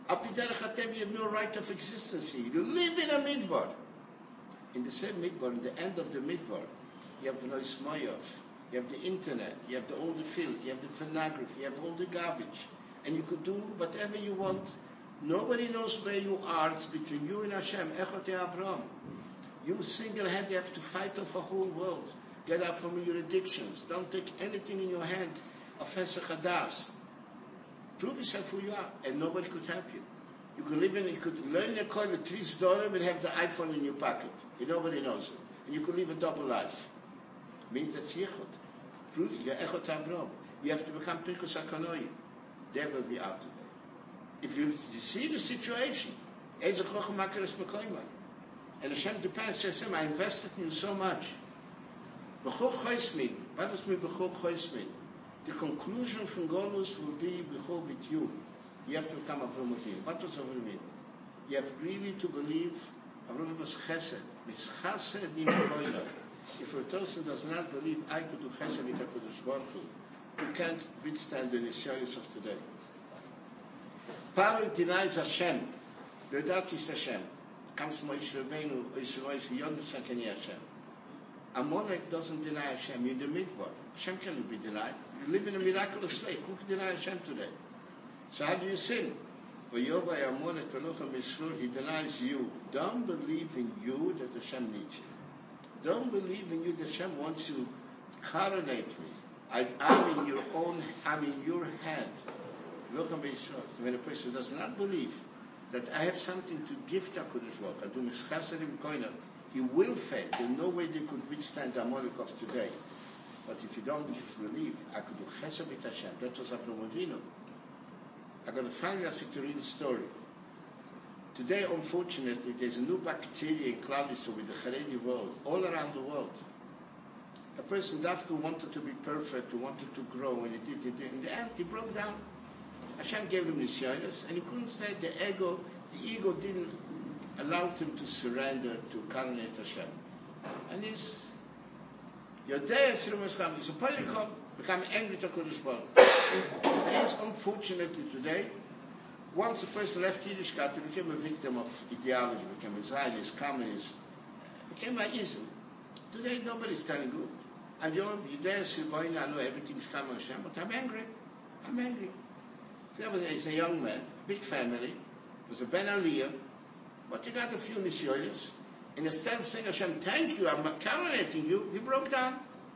B: You have no right of existence here. You live in a midbar. In the same midbar, in the end of the midbar, you have the Noismoyov, you have the internet, you have the, all the field, you have the phonography, you have all the garbage. And you could do whatever you want. Nobody knows where you are. It's between you and Hashem. Echot Avram. You single-handedly have to fight off a whole world. Get out from your addictions. Don't take anything in your hand of Hesed Chadas. Prove yourself who you are, and nobody could help you. You could live in, you could learn the call with three dollars and have the iPhone in your pocket. And nobody knows it. And you could live a double life. Means that's Yichud. Prove it. You're Echot Avram. You have to become Pinchas HaKanoi. They will be out today. If you, you see the situation, and Hashem depends, says Hashem, I invested in you so much. What does mean B'chol Choismin? The conclusion from Golus will be B'chol with you. You have to become Avram Avinu. What does Avram mean? You have really to believe Avram was Chesed. It's Chesed in Koila. If a person does not believe I could do Chesed with HaKadosh Baruch Hu, you can't withstand the Nisyonis of today. Paro denies Hashem. The dat is Hashem. Comes from Moshe Rabbeinu, Yisrael, Yom Sakani Hashem. Amalek doesn't deny Hashem. You're in the midbar. Hashem cannot be denied. You live in a miraculous state. Who can deny Hashem today? So how do you sin? He denies you. Don't believe in you that Hashem needs you. Don't believe in you that Hashem wants you to coronate me. I, I'm in your own, I'm in your hand. Look at me, when a person does not believe that I have something to give to HaKadosh Baruch Hu, I do mischaserim koina, he will fail. There's no way they could withstand the Amalek of today. But if you don't believe, I could do chesed with Hashem. That was Avram Avinu. I'm going to finally ask you to read the story. Today, unfortunately, there's a new bacteria in Klal Yisrael with the Haredi world, all around the world. A person, Dafka, wanted to be perfect, who wanted to grow, and he did it. In the end, he broke down. Hashem gave him nisyonos, and he couldn't say the ego, the ego didn't allow him to surrender to coronate Hashem. And he's, Yodei Yisrael Mischam, he's a polycom, become angry to HaKadosh Baruch Hu. And unfortunately today, once a person left Yiddishkeit, he became a victim of ideology, became a Zionist, communist, became a ism. Today nobody's telling good. I'm Yodei Yisrael, I know everything's coming Hashem, but I'm angry. I'm angry. So he's a young man, big family, was a Ben Aliyah, But he got a few nisyonis. And instead of saying, Hashem, thank you, I'm accommodating you, he broke down.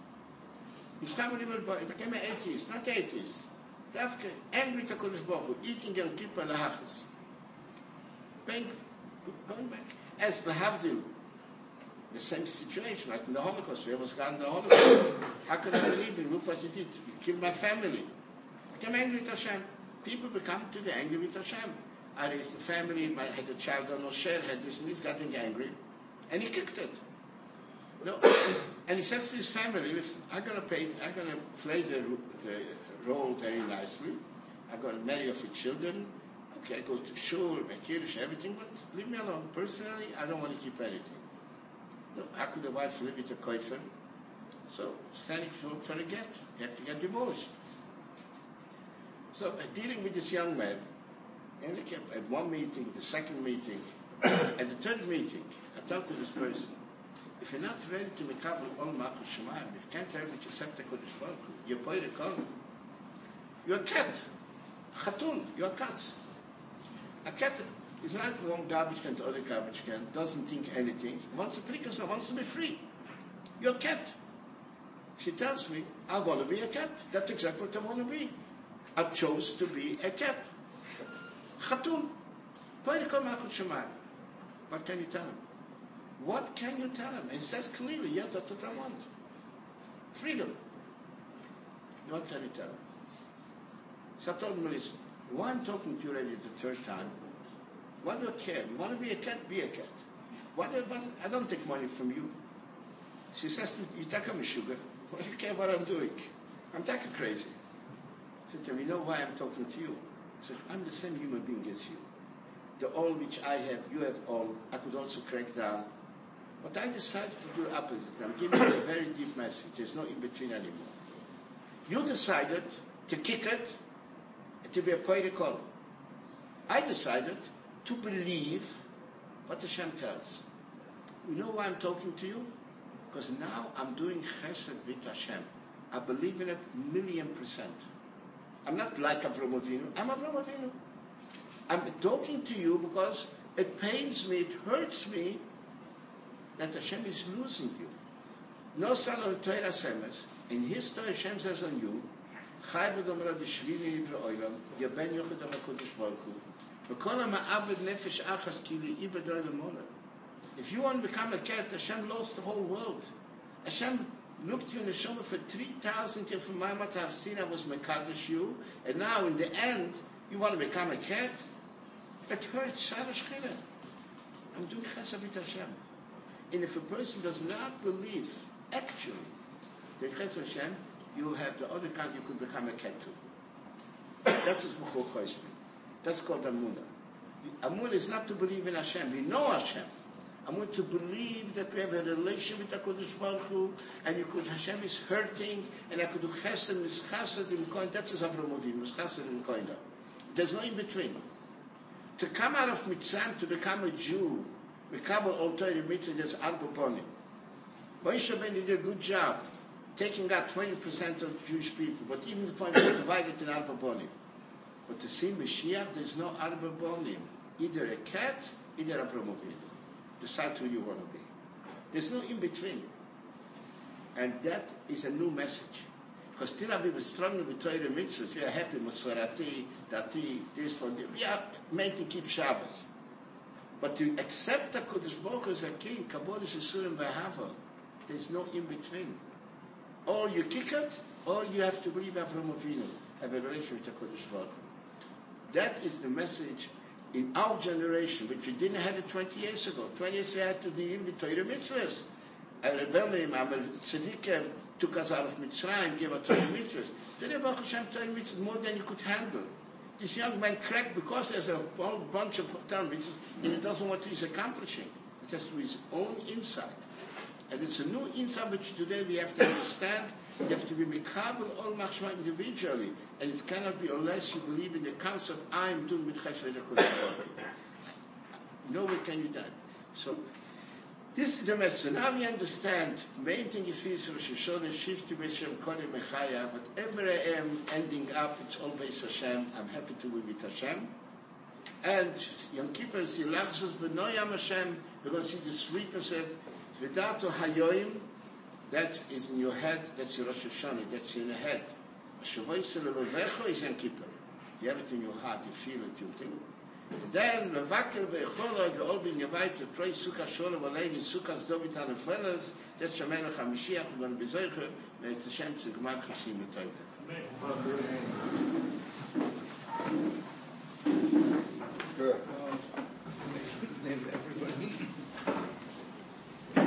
B: He became an atheist, not atheist. Dafke, angry to Kodesh Baruch Hu, eating and kippah lahachas. Going back. As Lahavdil, the same situation, like in the Holocaust, we was gone in the Holocaust. How could I believe him? Look what he did. He killed my family. I became angry with Hashem. People become to be angry with Hashem. I raised the family, I had a child on Osher, had this and this, getting angry. And he kicked it. No. And he says to his family, listen, I'm going to pay, I'm going to play the, the role very nicely. I'm going to marry off your children. Okay, I go to shul, make Kiddush, everything, but leave me alone. Personally, I don't want to keep anything. No, how could the wife live with a koifer? So, standing for, for a get, you have to get divorced. So, uh, dealing with this young man, and he kept at one meeting, the second meeting, at the third meeting, I talked to this person, if you're not ready to make up with all Malchus Shemayim, if you can't tell me to accept the Kodesh Baruch Hu, you're poet a kol. You're a cat. Chatul, you're a cat. A cat is not from one garbage can to other garbage can, doesn't think anything, wants to pick us, wants to be free. You're a cat. She tells me, I want to be a cat. That's exactly what I want to be. I chose to be a cat. Chatul. Poet a kol Malchus Shemayim. What can you tell him? What can you tell him? It says clearly, yes, that's what I want. Freedom. What can you tell him? So I told him, listen, why I'm talking to you already the third time, why do you care? You want to be a cat? Be a cat. What, what, I don't take money from you. She says, you take me sugar. Why do you care what I'm doing? I'm taking crazy. I said to him, you know why I'm talking to you? I said, I'm the same human being as you. The all which I have, you have all. I could also crack down. But I decided to do the opposite. I'm giving you a very deep message. There's no in-between anymore. You decided to kick it and to be a poet a kol. I decided to believe what Hashem tells. You know why I'm talking to you? Because now I'm doing chesed with Hashem. I believe in it million percent. I'm not like Avraham Avinu. I'm Avraham Avinu. I'm talking to you because it pains me, it hurts me that Hashem is losing you. No salon Torah semes. In his Torah, Hashem says on you, Chai v'domra b'shvini nivra oilam, yaben yochid HaKadosh Baruch Hu, v'kol ha'ma'abed nefesh achas ki li'ibed oilam olam. If you want to become a cat, Hashem lost the whole world. Hashem looked you in the shoulder for three thousand years from my mother, I've seen I was Mekadosh you, and now in the end, you want to become a cat? It hurts, Shara I'm doing chesed with Hashem. And if a person does not believe, actually, that chesed Hashem, you have the other kind, you could become a cat too. That's what B'chol Choismi. That's called Amunah. Amunah is not to believe in Hashem. We know Hashem. Amunah to believe that we have a relation with HaKadosh Baruch Hu, and you could, Hashem is hurting, and I could do chesed, mischased, in coin. That's Avraham Avinu, mischased in coin. There's no in between. To come out of Mitzrayim to become a Jew, become all Torah mitzvah, there's Arba Bonim. Moshe Rabbeinu did a good job taking out twenty percent of Jewish people, but even the point was divided in Arba Bonim. But to see Mashiach, there's no Arba Bonim. Either a cat, either Avraham Avinu. Decide who you want to be. There's no in between. And that is a new message. Because still I've been struggling with Torah mitzvahs. We are happy, Masorati, Dati, this, for this. We are meant to keep Shabbos. But to accept the Kodesh Baruch Hu as a king, Kabbalah Yisurim V'Hava, there's no in between. Or you kick it, or you have to believe Avraham Avinu, have a relation with the Kodesh Baruch Hu. That is the message in our generation, which we didn't have it twenty years ago. twenty years ago, had to be in with Torah mitzvahs. A rebellion, a tzaddik took us out of Mitzrayim, gave us Torah mitzvahs. Today, Baruch Hashem, Torah mitzvahs more than you could handle. This young man cracked because there's a whole bunch of Torah mitzvahs, and he doesn't know what he's accomplishing. It has to be his own insight. And it's a new insight which today we have to understand. You have to be mikabel all machshma individually, and it cannot be unless you believe in the concept I am doing with chesed HaKadosh. No way can you do that. So this is the message. Now we understand. Main thing is Rosh Hashanah, shift to Hashem, Kolim Mechaya. Whatever I am ending up, it's always Hashem. I'm happy to be with Hashem. And Yom Kippur is the Lachzus B'noyam Hashem. We're going to see the sweetness of V'dato Hayoim. That is in your head. That's your Rosh Hashanah. That's in your head. Shavoi Selevecho is Yom Kippur. You have it in your heart. You feel it. You think. And then Levakel Ve'echolo Ge'ol Bin Yavai to pray Sukkah Sholem Alein in Sukkah's Dovit and Fellas. That's Shemelech HaMashiach. We're going to be Zoicher. And it's Hashem Tzigmar Chasim B'Toyveh.
C: Good.
A: Name